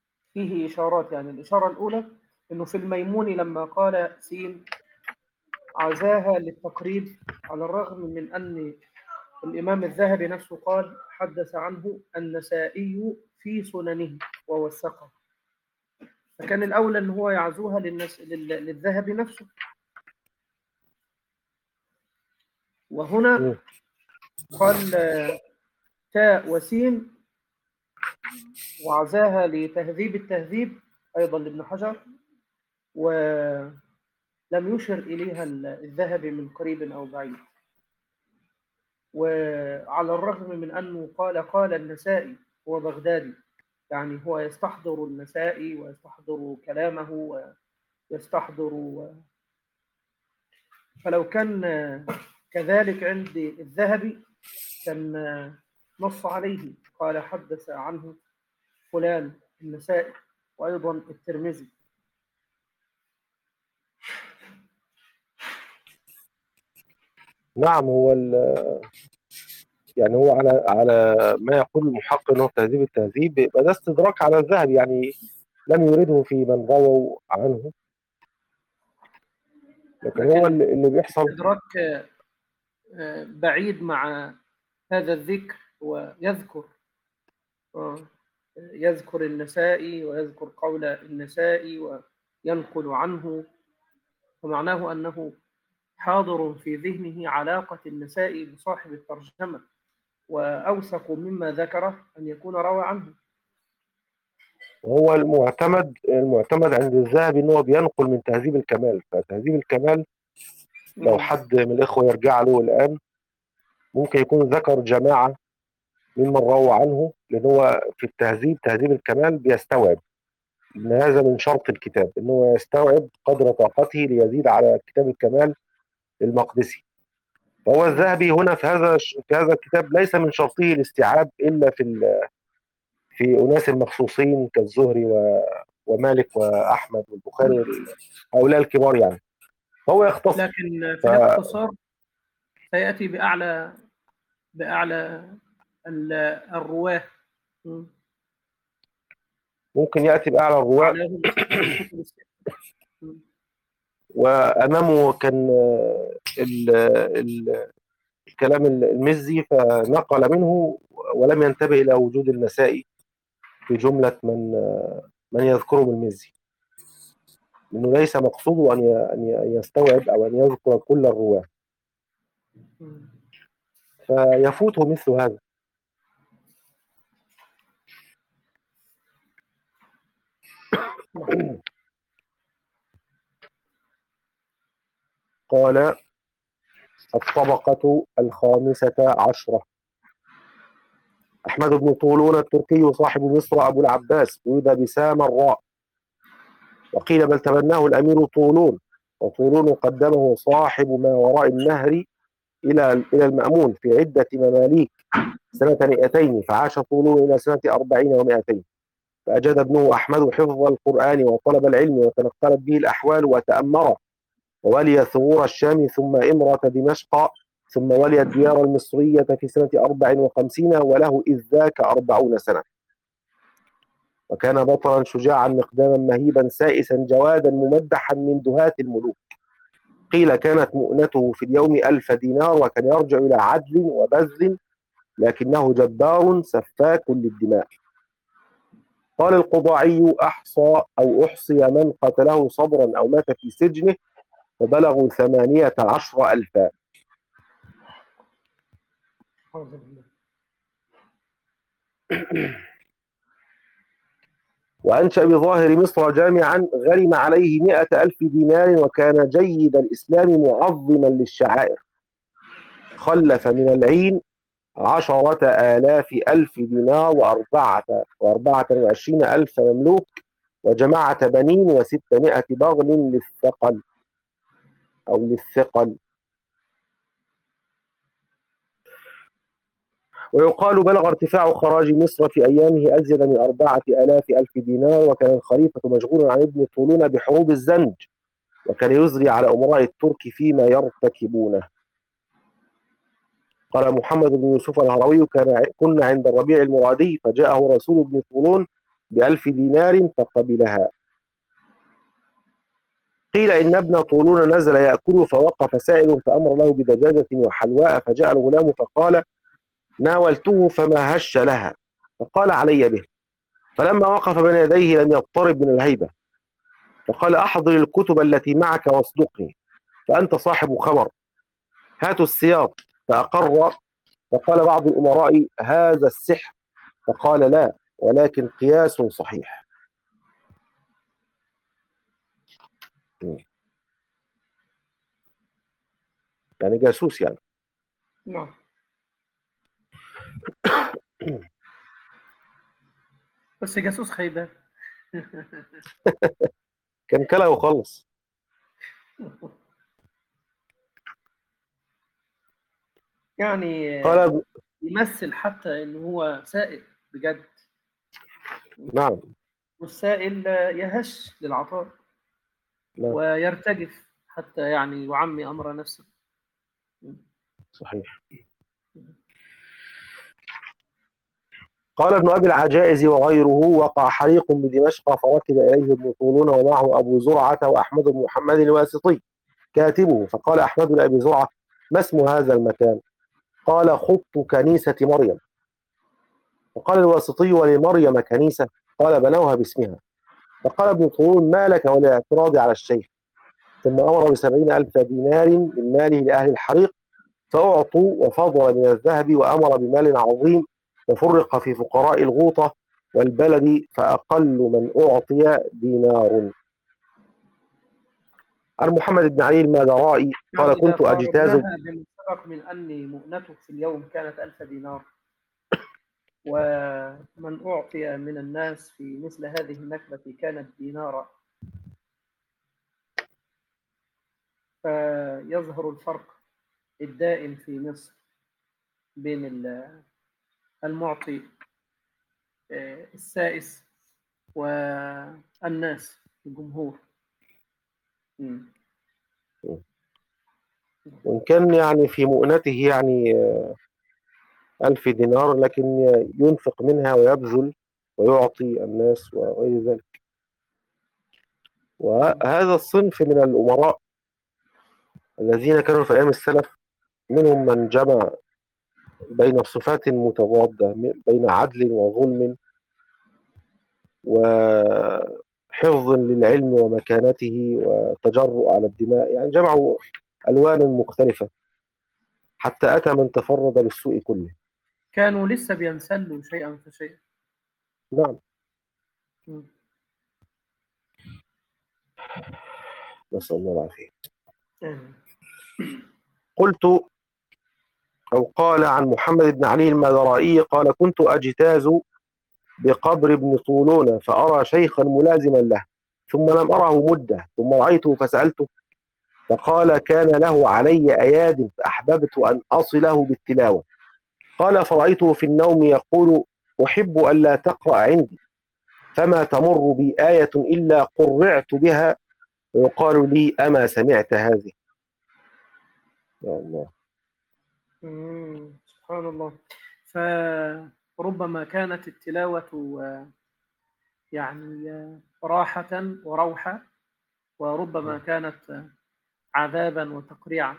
فيه إشارات، يعني الإشارة الأولى إنه في الميموني لما قال سين عزاها للتقريب، على الرغم من أن الإمام الذهبي نفسه قال حدث عنه النسائي في سننه ووثقه، فكان الأولى أن هو يعزوها للنس... لل... للذهبي نفسه. وهنا مم. قال آه، تاء وسين، وعزاها لتهذيب التهذيب أيضا لابن حجر، ولم يشر إليها الذهبي من قريب أو بعيد. وعلى الرغم من أنه قال قال النسائي، هو بغدادي، يعني هو يستحضر النسائي ويستحضر كلامه ويستحضر، فلو كان كذلك عند الذهبي كان نص عليه، قال حدث عنه فلان النسائي وأيضا الترمذي. نعم، هو ال- يعني هو على على ما يقول المحقق انه تهذيب التهذيب، يبقى ده استدراك على الذهبي، يعني لم يرده في من رووا عنه، لكن هو لكن اللي اللي بيحصل. إدراك آه، بعيد مع هذا الذكر، ويذكر آه، يذكر النسائي ويذكر قول النسائي وينقل عنه، ومعناه أنه حاضر في ذهنه علاقة النسائي بصاحب الترجمة، وأوثق مما ذكره أن يكون روى عنه. هو المعتمد المعتمد عند الذهبي ان هو بينقل من تهذيب الكمال، فتهذيب الكمال لو حد من الاخوه يرجع له الان ممكن يكون ذكر جماعه ممن روى عنه، لان هو في التهذيب تهذيب الكمال بيستوعب ان هذا من شرط الكتاب، ان هو يستوعب قدر طاقته ليزيد على كتاب الكمال المقدسي. فهو الذهبي هنا في هذا في هذا الكتاب ليس من شرطه الاستيعاب الا في ال- في اناس مخصوصين كالزهري و- ومالك واحمد والبخاري، هؤلاء الكبار يعني، فهو يختصر. لكن في الاختصار سيأتي بأعلى بأعلى ال- الرواة، م. ممكن ياتي باعلى الرواه، أعلاهم الكتب الستة. م. وامامه كان آه، ال- ال- الكلام المزي فنقل منه، ولم ينتبه الى وجود النسائي في جمله من آه، من يذكره المزي، انه ليس مقصوده ان ي- ان ي- يستوعب او ان يذكر كل الرواه، م. فيفوته مثل هذا. قال الطبقة الخامسة عشرة: أحمد بن طولون التركي صاحب مصر أبو العباس، ولد بسام الراء، وقيل بل تبناه الأمير طولون، وطولون قدمه صاحب ما وراء النهر إلى إلى المأمون في عدة مماليك سنة مئتين، فعاش طولون إلى سنة أربعين ومئتين، فأجاد ابنه أحمد حفظ القرآن وطلب العلم، وتنقلت به الأحوال وتأمر، وولي ثغور الشام ثم إمرة دمشق، ثم ولي الديار المصرية في سنة أربع وخمسين، وله إذ ذاك أربعون سنة، وكان بطلا شجاعا مقداما مهيبا سائسا جوادا ممدحا من دهاة الملوك. قيل كانت مؤنته في اليوم ألف دينار، وكان يرجع إلى عدل وبذل، لكنه جبار سفاك للدماء. قال القضاعي أحصى أو أحصي من قتله صبرا أو مات في سجنه فبلغوا ثمانية عشر ألفا. وأنشأ بظاهر مصر جامعا غرم عليه مئة ألف دينار، وكان جيد الإسلام معظما للشعائر. خلف من العين عشرة آلاف ألف دينار وأربعة وأربعة وعشرين ألف مملوك، وجماعة بنين وستمائة بغل للثقل أو للثقل. ويقال بلغ ارتفاع خراج مصر في أيامه أزيد من أربعة آلاف ألف دينار، وكان الخليفة مشغول عن ابن طولون بحروب الزنج، وكان يزري على أمراء الترك فيما يرتكبونه. قال محمد بن يوسف الهروي: كان كنا عند الربيع المرادي، فجاءه رسول ابن طولون بألف دينار فقبلها. قيل إن ابن طولون نزل يأكل فوقف سائل فأمر له بدجاجة وحلواء فجاء الغلام فقال ناولته فما هش لها فقال علي به. فلما وقف بين يديه لم يضطرب من الهيبة فقال أحضر الكتب التي معك واصدقني فأنت صاحب خبر، هاتوا السياط. فأقر. فقال بعض الأمراء هذا السحر، فقال لا ولكن قياس صحيح. يعني جاسوس يعني. نعم. بس جاسوس خيبان. كان كلا وخلص. يعني قال يمثل حتى إن هو سائل بجد. نعم. والسائل يهش للعطاء نعم ويرتجف حتى يعني يعمي أمر نفسه. صحيح. قال ابن أبي العجائز وغيره وقع حريق بدمشق فركب إليه ابن طولون ومعه أبو زرعة وأحمد بن محمد الواسطي كاتبه. فقال أحمد لأبي زرعة ما اسم هذا المكان؟ قال خط كنيسة مريم. فقال الواسطي ولمريم كنيسة؟ قال بنوها باسمها. فقال ابن طولون ما لك ولاعتراض على الشيخ؟ ثم أمر بسبعين ألف دينار من ماله لأهل الحريق فأعطوا وفضل من الذهب وأمر بمال عظيم وفرق في فقراء الغوطة والبلد فأقل من أعطي دينار. عن محمد بن علي المادرائي قال يعني إذا كنت أجتاز قارناها بما سبق من أن مؤنته في اليوم كانت ألف دينار، ومن أعطي من الناس في مثل هذه النكبة كانت دينارا، فيظهر الفرق الدائم في مصر بين المعطي السائس والناس الجمهور. وإن كان يعني في مؤنته يعني ألف دينار لكن ينفق منها ويبذل ويعطي الناس وغير ذلك. وهذا الصنف من الأمراء الذين كانوا في أيام السلف منهم من جمع بين صفات متضادة بين عدل وظلم وحفظ للعلم ومكانته وتجرؤ على الدماء، يعني جمعوا ألوان مختلفة حتى أتى من تفرد بالسوء كله. كانوا لسه بينسلوا شيئا فشيئا. نعم. نسأل الله العافية. قلت أو قال عن محمد بن علي المادرائي قال كنت أجتاز بقبر ابن طولون فأرى شيخا ملازما له ثم لم أره مدة ثم رأيته فسألته فقال كان له علي أياد فأحببت أن أصله بالتلاوة. قال فرأيته في النوم يقول أحب ألا تقرأ عندي فما تمر بي آية إلا قرعت بها ويقال لي أما سمعت هذه. يا الله. سبحان الله. فربما كانت التلاوة يعني راحة وروحة، وربما كانت عذابا وتقريعا،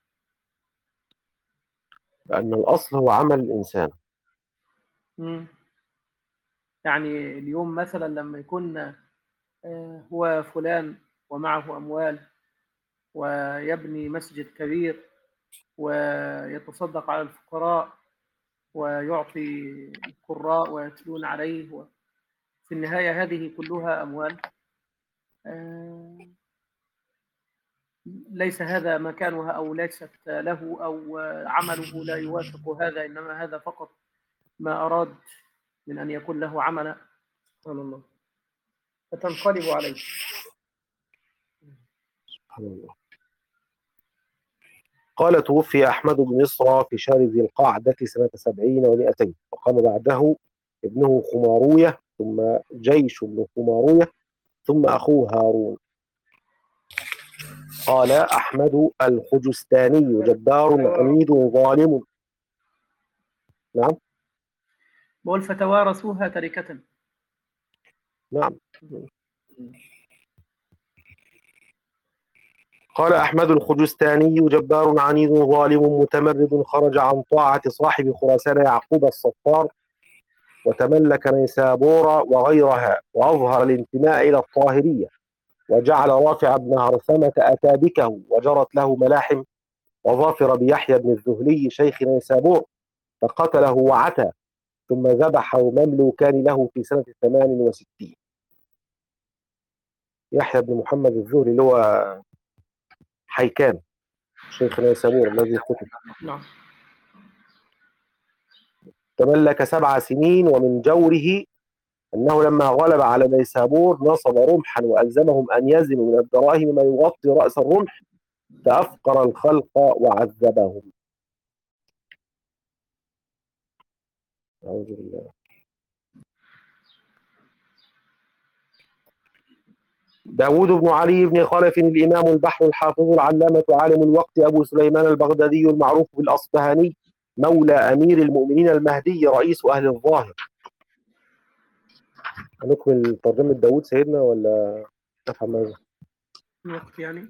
لأن الأصل هو عمل الإنسان. مم. يعني اليوم مثلا لما يكون هو فلان ومعه أموال ويبني مسجد كبير ويتصدق على الفقراء ويعطي القراء ويتلون عليه، في النهاية هذه كلها أموال، ليس هذا مكانها أو ليست له أو عمله لا يوافق هذا، إنما هذا فقط ما أراد من أن يكون له عملا. سبحان الله. فتنقلب عليه. سبحان الله. قال توفي أحمد بن مصر في شهر ذي القعدة سنة سبعين ومائتين وقام بعده ابنه خماروية ثم جيش بن خماروية ثم أخوه هارون. قال أحمد الخجستاني جبار عنيد ظالم. نعم. بقول فتوارثوها تركة. نعم. قال أحمد الخجستاني: جبار عنيد ظالم متمرد خرج عن طاعة صاحب خراسان يعقوب الصفار وتملك نيسابور وغيرها، وأظهر الانتماء إلى الطاهرية، وجعل رافع بن هرثمة أتابكه، وجرت له ملاحم، وظافر بيحيى بن الذهلي شيخ نيسابور فقتله وعتى، ثم ذبحه مملوكان له في سنة ثمان وستين. يحيى بن محمد الذهلي اللي هو حيكان شيخ نيسابور الذي قتل. نعم. تملك سبع سنين، ومن جوره أنه لما غلب على نيسابور نصب رمحا وألزمهم أن يزنوا من الدراهم ما يغطي رأس الرمح، فأفقر الخلق وعذبهم. أعوذ بالله. داود بن علي بن خلف الإمام البحر الحافظ العلامة عالم الوقت أبو سليمان البغدادي المعروف بالأصبهاني، مولى أمير المؤمنين المهدي رئيس أهل الظاهر. هنكمل ترجمة داود سيدنا ولا نفهم ماذا؟ الوقت يعني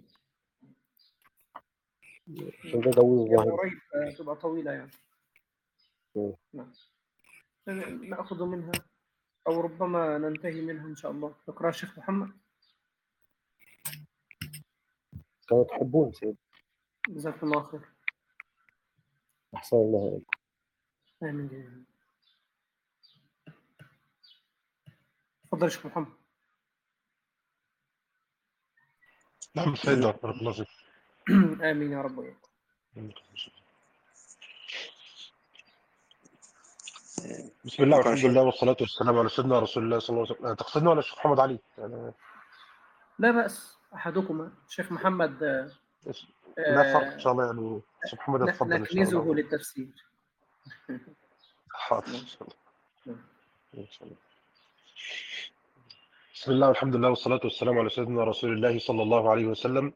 عشان ده داود يعني الظاهر. قريب تبقى طويلة يعني. م. نعم. نأخذ منها أو ربما ننتهي منها إن شاء الله. تقرأ الشيخ محمد. كانوا تحبون سيدنا. جزاكم الله خير. أحسن الله عليكم. آمين. تفضل الشيخ محمد. نعم سيدنا بارك الله فيك. آمين يا رب وياكم. بسم الله والحمد لله والصلاة والسلام على سيدنا رسول الله صلى الله عليه وسلم. تقصدنا ولا الشيخ محمد علي؟ يعني لا بأس أحدكما. الشيخ محمد لا فرق إن شاء الله، يعني الشيخ محمد يتفضل إن شاء الله. نكنزه للتفسير. حاضر إن شاء الله. إن شاء الله. بسم الله والحمد لله والصلاة والسلام على سيدنا رسول الله صلى الله عليه وسلم.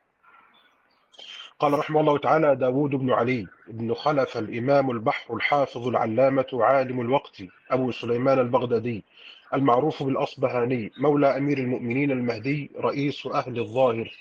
قال رحمه الله تعالى: داود بن علي بن خلف الإمام البحر الحافظ العلامة عالم الوقت أبو سليمان البغدادي المعروف بالأصبهاني، مولى أمير المؤمنين المهدي رئيس أهل الظاهر.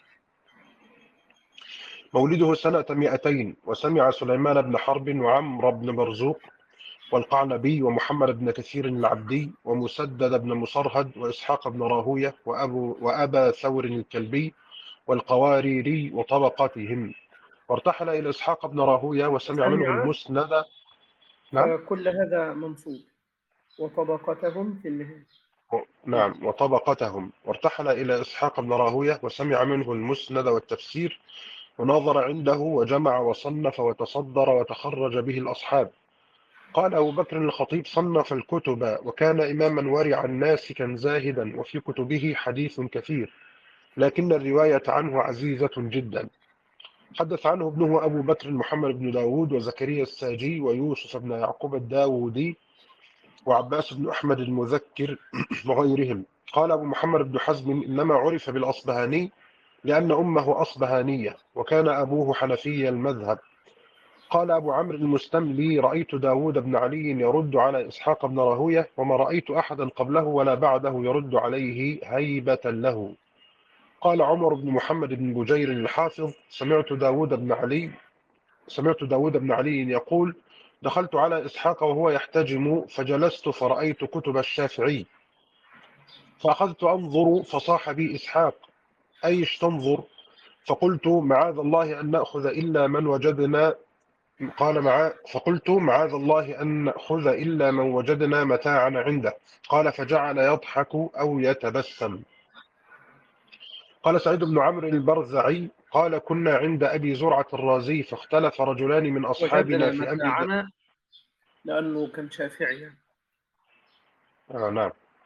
مولده سنة مئتين، وسمع سليمان بن حرب وعمر بن مرزوق والقعنبي ومحمد بن كثير العبدي ومسدد بن مصرهد وإسحاق بن راهوية وأبو وأبا ثور الكلبي والقواريري وطبقاتهم، وارتحل إلى إسحاق بن راهوية وسمع منه المسند. نعم. كل هذا منصوب وطبقتهم في النهاية. نعم وطبقتهم. وارتحل إلى إسحاق بن راهوية وسمع منه المسند والتفسير، ونظر عنده وجمع وصنف وتصدر وتخرج به الأصحاب. قال أبو بكر الخطيب: صنف الكتب وكان إماما ورعا ناسكا زاهدا، وفي كتبه حديث كثير، لكن الرواية عنه عزيزة جدا. حدث عنه ابنه أبو بكر محمد بن داود وزكريا الساجي ويوسف بن يعقوب الداودي وعباس بن أحمد المذكر وغيرهم. قال أبو محمد بن حزم: إنما عرف بالأصبهاني لأن أمه أصبهانية وكان أبوه حنفي المذهب. قال أبو عمرو المستملي: رأيت داود بن علي يرد على إسحاق بن راهوية، وما رأيت أحدا قبله ولا بعده يرد عليه هيبة له. قال عمر بن محمد بن بجير الحافظ: سمعت داود بن علي سمعت داود بن علي يقول: دخلت على إسحاق وهو يحتجم، فجلست فرأيت كتب الشافعي، فأخذت أنظر، فصاح بي إسحاق: أيش تنظر؟ فقلت: معاذ الله أن نأخذ إلا من وجدنا قال معا فقلت: معاذ الله أن نأخذ إلا من وجدنا متاعنا عنده. قال: فجعل يضحك أو يتبسم. قال سعيد بن عمرو البرزعي: قال: كنا عند أبي زرعة الرازي، فاختلف رجلان من أصحابنا في أمر متاعنا لأنه كان شافعي. آه نعم.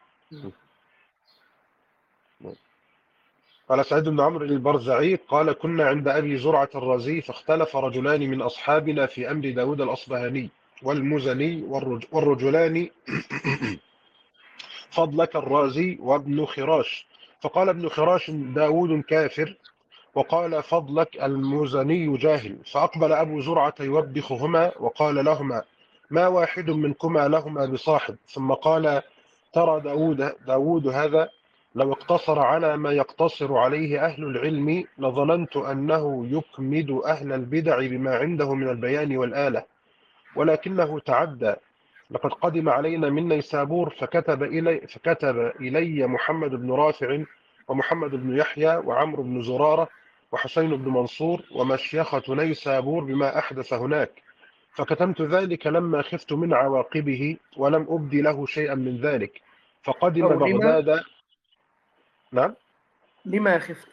قال سعيد بن عمرو البرزعي: قال: كنا عند أبي زرعة الرازي، فاختلف رجلان من أصحابنا في أمر داود الأصبهاني والمزني والرجلان فضلك الرازي وابن خراش. فقال ابن خراش: داود كافر، وقال فضلك المزني جاهل. فأقبل أبو زرعة يوبخهما وقال لهما: ما واحد منكما لهما بصاحب. ثم قال: ترى داود, داود هذا لو اقتصر على ما يقتصر عليه أهل العلم لظننت أنه يكمد أهل البدع بما عنده من البيان والآلة، ولكنه تعدى. لقد قدم علينا من نيسابور فكتب إلي, فكتب إلي محمد بن رافع ومحمد بن يحيى وعمرو بن زرارة وحسين بن منصور ومشيخة نيسابور بما أحدث هناك، فكتمت ذلك لما خفت من عواقبه ولم أبدي له شيئا من ذلك، فقدم أو لما بغداد. نعم. لما خفت.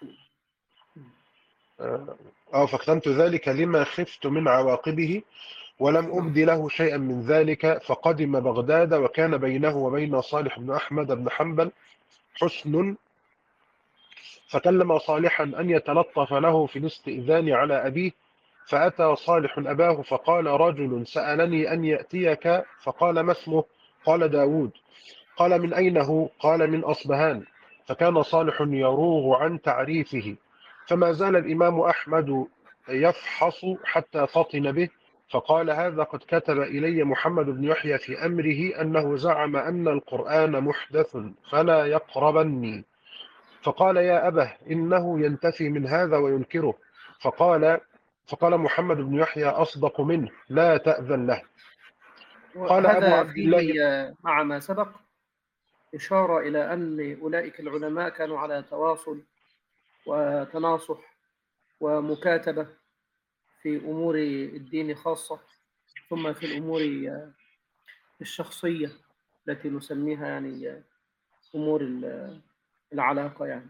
أو فكتمت ذلك لما خفت من عواقبه ولم نعم. أبدي له شيئا من ذلك، فقدم بغداد وكان بينه وبين صالح بن أحمد بن حنبل حسن، فكلم صالحا أن يتلطف له في الاستئذان على أبيه، فأتى صالح أباه فقال رجل سألني أن يأتيك، فقال ما اسمه؟ قال داود. قال من أين هو؟ قال من أصبهان. فكان صالح يروغ عن تعريفه، فما زال الإمام أحمد يفحص حتى فطن به، فقال هذا قد كتب إلي محمد بن يحيى في أمره أنه زعم أن القرآن محدث فلا يقربني. فقال يا أبه إنه ينتفي من هذا وينكره. فقال فقال محمد بن يحيى أصدق منه لا تأذن له. قال أبو وهذا عبد الله. فيه مع ما سبق إشارة إلى أن أولئك العلماء كانوا على تواصل وتناصح ومكاتبة في أمور الدين خاصة، ثم في الأمور الشخصية التي نسميها يعني أمور العلاقة يعني.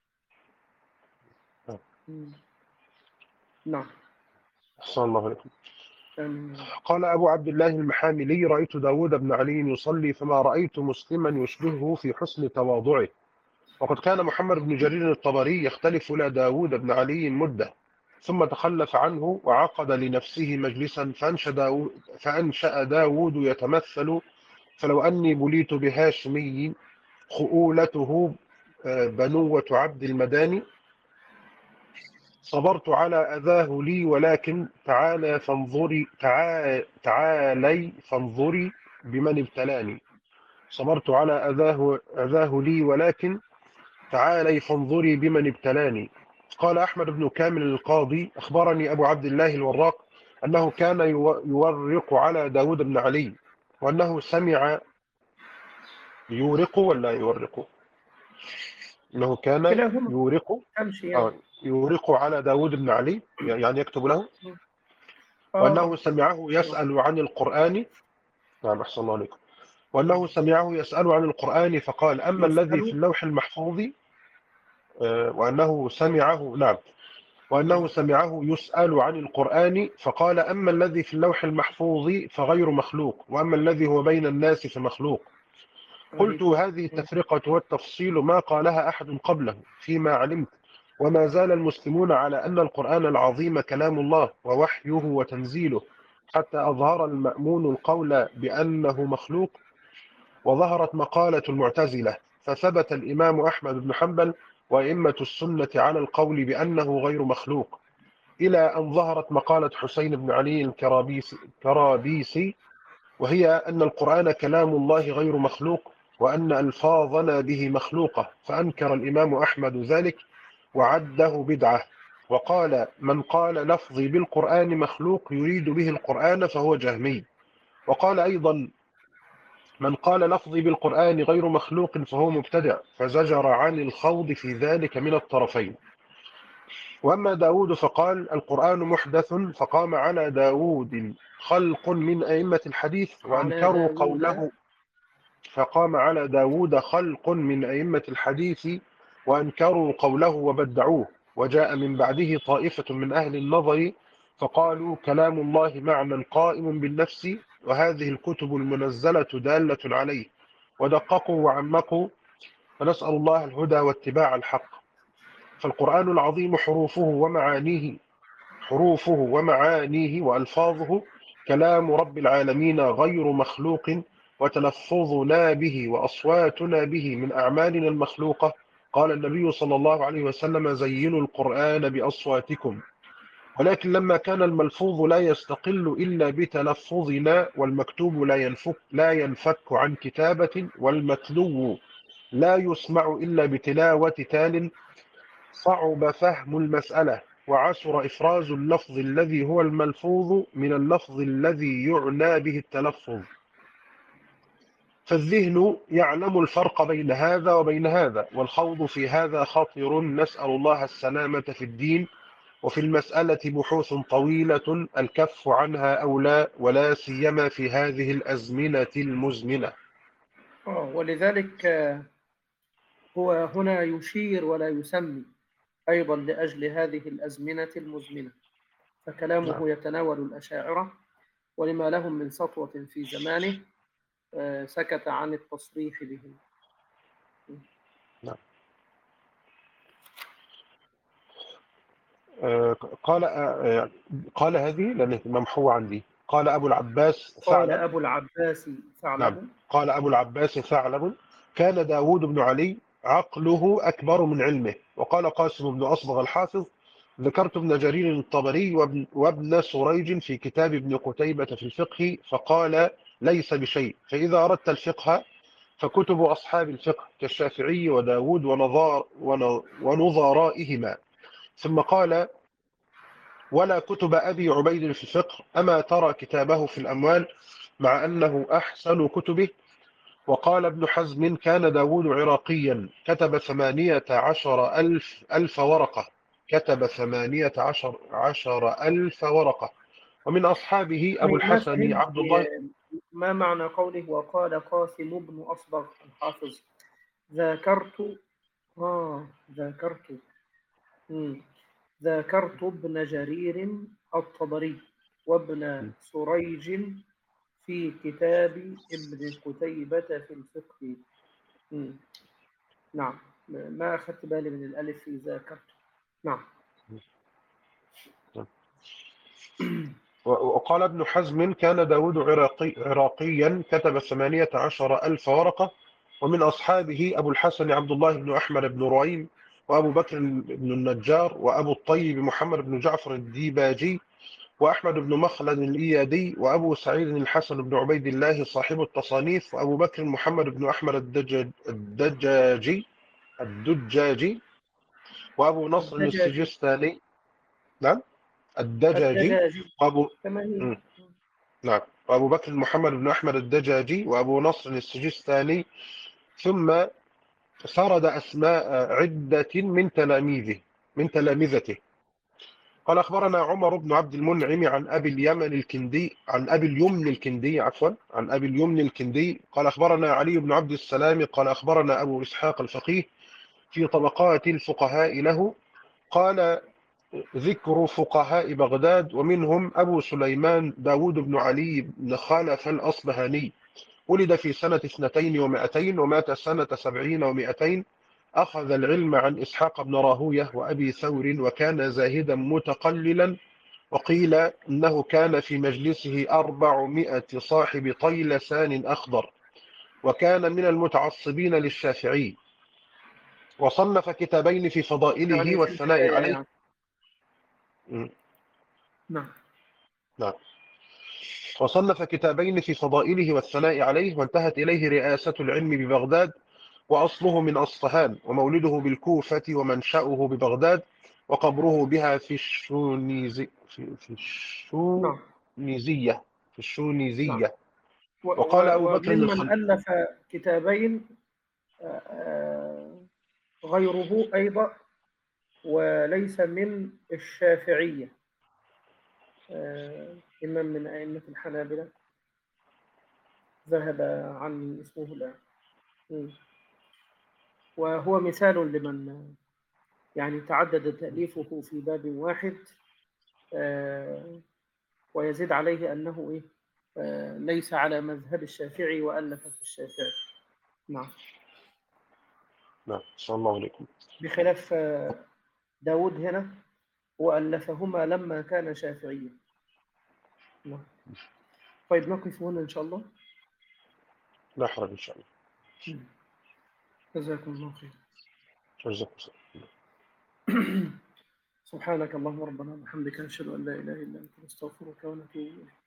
نعم. أحسن الله عليكم. أم... قال أبو عبد الله المحاملي رأيت داود بن علي يصلي فما رأيت مسلما يشبهه في حسن تواضعه، وقد كان محمد بن جرير الطبري يختلف إلى داود بن علي مدة، ثم تخلف عنه وعقد لنفسه مجلسا فأنشأ داود, فأنشأ داود يتمثل، فلو أني بليت بهاشمي خؤولته بنوة عبد المداني صبرت على أذاه لي ولكن تعالى فانظري تعالي, تعالي فانظري بمن ابتلاني. صبرت على أذاه, أذاه لي ولكن تعالي فانظري بمن ابتلاني. قال أحمد بن كامل القاضي أخبرني أبو عبد الله الوراق أنه كان يورق على داود بن علي، وأنه سمع يورق ولا يورق أنه كان يورق آه يورق على داود بن علي يعني يكتب له، وأنه سمعه يسأل عن القرآن. نعم أحسن الله عليكم. وأنه سمعه يسأل عن القرآن فقال أما الذي في اللوح المحفوظ، وأنه سمعه نعم وأنه سمعه يسأل عن القرآن فقال أما الذي في اللوح المحفوظ فغير مخلوق، وأما الذي هو بين الناس فمخلوق. قلت هذه التفرقة والتفصيل ما قالها أحد قبله فيما علمت، وما زال المسلمون على أن القرآن العظيم كلام الله ووحيه وتنزيله، حتى أظهر المأمون القول بأنه مخلوق، وظهرت مقالة المعتزلة، فثبت الإمام أحمد بن حنبل وأئمة السنة على القول بأنه غير مخلوق، إلى أن ظهرت مقالة حسين بن علي الكرابيسي، وهي أن القرآن كلام الله غير مخلوق، وأن ألفاظنا به مخلوقة، فأنكر الإمام أحمد ذلك وعده بدعة، وقال من قال لفظي بالقرآن مخلوق يريد به القرآن فهو جهمي. وقال أيضا من قال لفظي بالقرآن غير مخلوق فهو مبتدع، فزجر عن الخوض في ذلك من الطرفين. وأما داود فقال القرآن محدث، فقام على داود خلق من أئمة الحديث وأنكروا قوله فقام على داود خلق من أئمة الحديث وأنكروا قوله وبدعوه، وجاء من بعده طائفة من أهل النظر فقالوا كلام الله معنى قائم بالنفس، وهذه الكتب المنزلة دالة عليه، ودققوا وعمقوا، فنسأل الله الهدى واتباع الحق. فالقرآن العظيم حروفه ومعانيه حروفه ومعانيه وألفاظه كلام رب العالمين غير مخلوق، وتلفظنا به وأصواتنا به من أعمالنا المخلوقة. قال النبي صلى الله عليه وسلم زينوا القرآن بأصواتكم. ولكن لما كان الملفوظ لا يستقل إلا بتلفظنا، والمكتوب لا ينفك, لا ينفك عن كتابة، والمتلو لا يسمع إلا بتلاوة تال، صعب فهم المسألة، وعسر إفراز اللفظ الذي هو الملفوظ من اللفظ الذي يعنى به التلفظ، فالذهن يعلم الفرق بين هذا وبين هذا، والخوض في هذا خطر، نسأل الله السلامة في الدين. وفي المسألة بحوث طويلة الكف عنها أولى، ولا سيما في هذه الأزمنة المزمنة. آه، ولذلك آه، هو هنا يشير ولا يسمي أيضا لأجل هذه الأزمنة المزمنة، فكلامه نعم. يتناول الأشاعرة ولما لهم من سطوة في زمانه آه، سكت عن التصريح بهم. نعم. آه، قال آه، قال هذه لأنه ممحوة عندي. قال أبو العباس قال ثعلب. أبو العباس نعم. ثعلب. قال أبو العباس ثعلب: كان داود بن علي عقله أكبر من علمه. وقال قاسم بن أصبغ الحافظ: ذكرت ابن جرير الطبري وابن, وابن سريج في كتاب ابن قتيبة في الفقه، فقال: ليس بشيء. فإذا أردت الفقه فكتب أصحاب الفقه كالشافعي وداود ونظار ونظرائهما. ثم قال: ولا كتب أبي عبيد في الفقه، أما ترى كتابه في الأموال مع أنه أحسن كتبه. وقال ابن حزم: كان داود عراقيا، كتب ثمانية عشر ألف, ألف ورقة كتب ثمانية عشر, عشر ألف ورقة. ومن أصحابه أبو ما الحسن فهمت عبد الله. ما معنى قوله وقال قاسم بن أصبغ الحافظ؟ ذاكرت آه ذاكرت مم. ذاكرت ابن جرير الطبري وابن سريج في كتاب ابن قتيبة في الفقه. مم. نعم، ما أخذت بالي من الألف في ذاكرت. نعم. وقال ابن حزم: كان داود عراقي عراقيا، كتب ثمانية عشر ألف ورقة. ومن أصحابه أبو الحسن عبد الله بن أحمد بن رعيم، وأبو بكر بن النجار، وأبو الطيب محمد بن جعفر الديباجي، وأحمد بن مخلد الإيادي، وأبو سعيد الحسن بن عبيد الله صاحب التصانيف، وأبو بكر محمد بن أحمد الدجاج الدجاجي الدجاجي وأبو نصر الدجاجي. السجستاني. نعم، الدجاجي. الدجاجي وأبو كما هي. مم. نعم، وأبو بكر محمد بن أحمد الدجاجي، وأبو نصر السجستاني. ثم سرد أسماء عدة من تلاميذه من تلامذته. قال: أخبرنا عمر بن عبد المنعم عن أبي اليمن الكندي عن أبي اليمن الكندي عفوا عن أبي اليمن الكندي قال: أخبرنا علي بن عبد السلام قال: أخبرنا أبو إسحاق الفقيه في طبقات الفقهاء له. قال: ذكر فقهاء بغداد، ومنهم أبو سليمان داود بن علي بن خلف الأصبهاني، ولد في سنة اثنتين ومائتين ومات سنة سبعين ومائتين. أخذ العلم عن إسحاق بن راهوية وأبي ثور، وكان زاهدا متقللا. وقيل إنه كان في مجلسه أربعمائة صاحب طيلسان أخضر، وكان من المتعصبين للشافعي، وصنف كتابين في فضائله يعني في والثناء الحكاية عليه. يعني. م. نعم. نعم. وصنف كتابين في فضائله والثناء عليه، وانتهت إليه رئاسة العلم ببغداد، وأصله من أصفهان، ومولده بالكوفة، ومنشأه ببغداد، وقبره بها في الشونيزي في, في نعم. الشونيزية في نعم. الشونيزية. و- وقال و- أبو بكر وممن الخل ألف كتابين آه، آه، غيره أيضا وليس من الشافعية، آه، إمام من أئمة الحنابلة ذهب عن اسمه الآن. مم. وهو مثال لمن يعني تعدد تأليفه في باب واحد، آه، ويزيد عليه أنه إيه آه، ليس على مذهب الشافعي وألف في الشافعي. نعم. نعم، صلى الله عليكم. بخلاف آه، داود هنا وألفهما لما كان شافعيا. نعم. طيب نقف هنا إن شاء الله. لا حرج إن شاء الله. مم. جزاكم الله خير. جزاكم الله. سبحانك اللهم ربنا وبحمدك نشهد أن لا إله إلا أنت نستغفرك ونتوب إليك.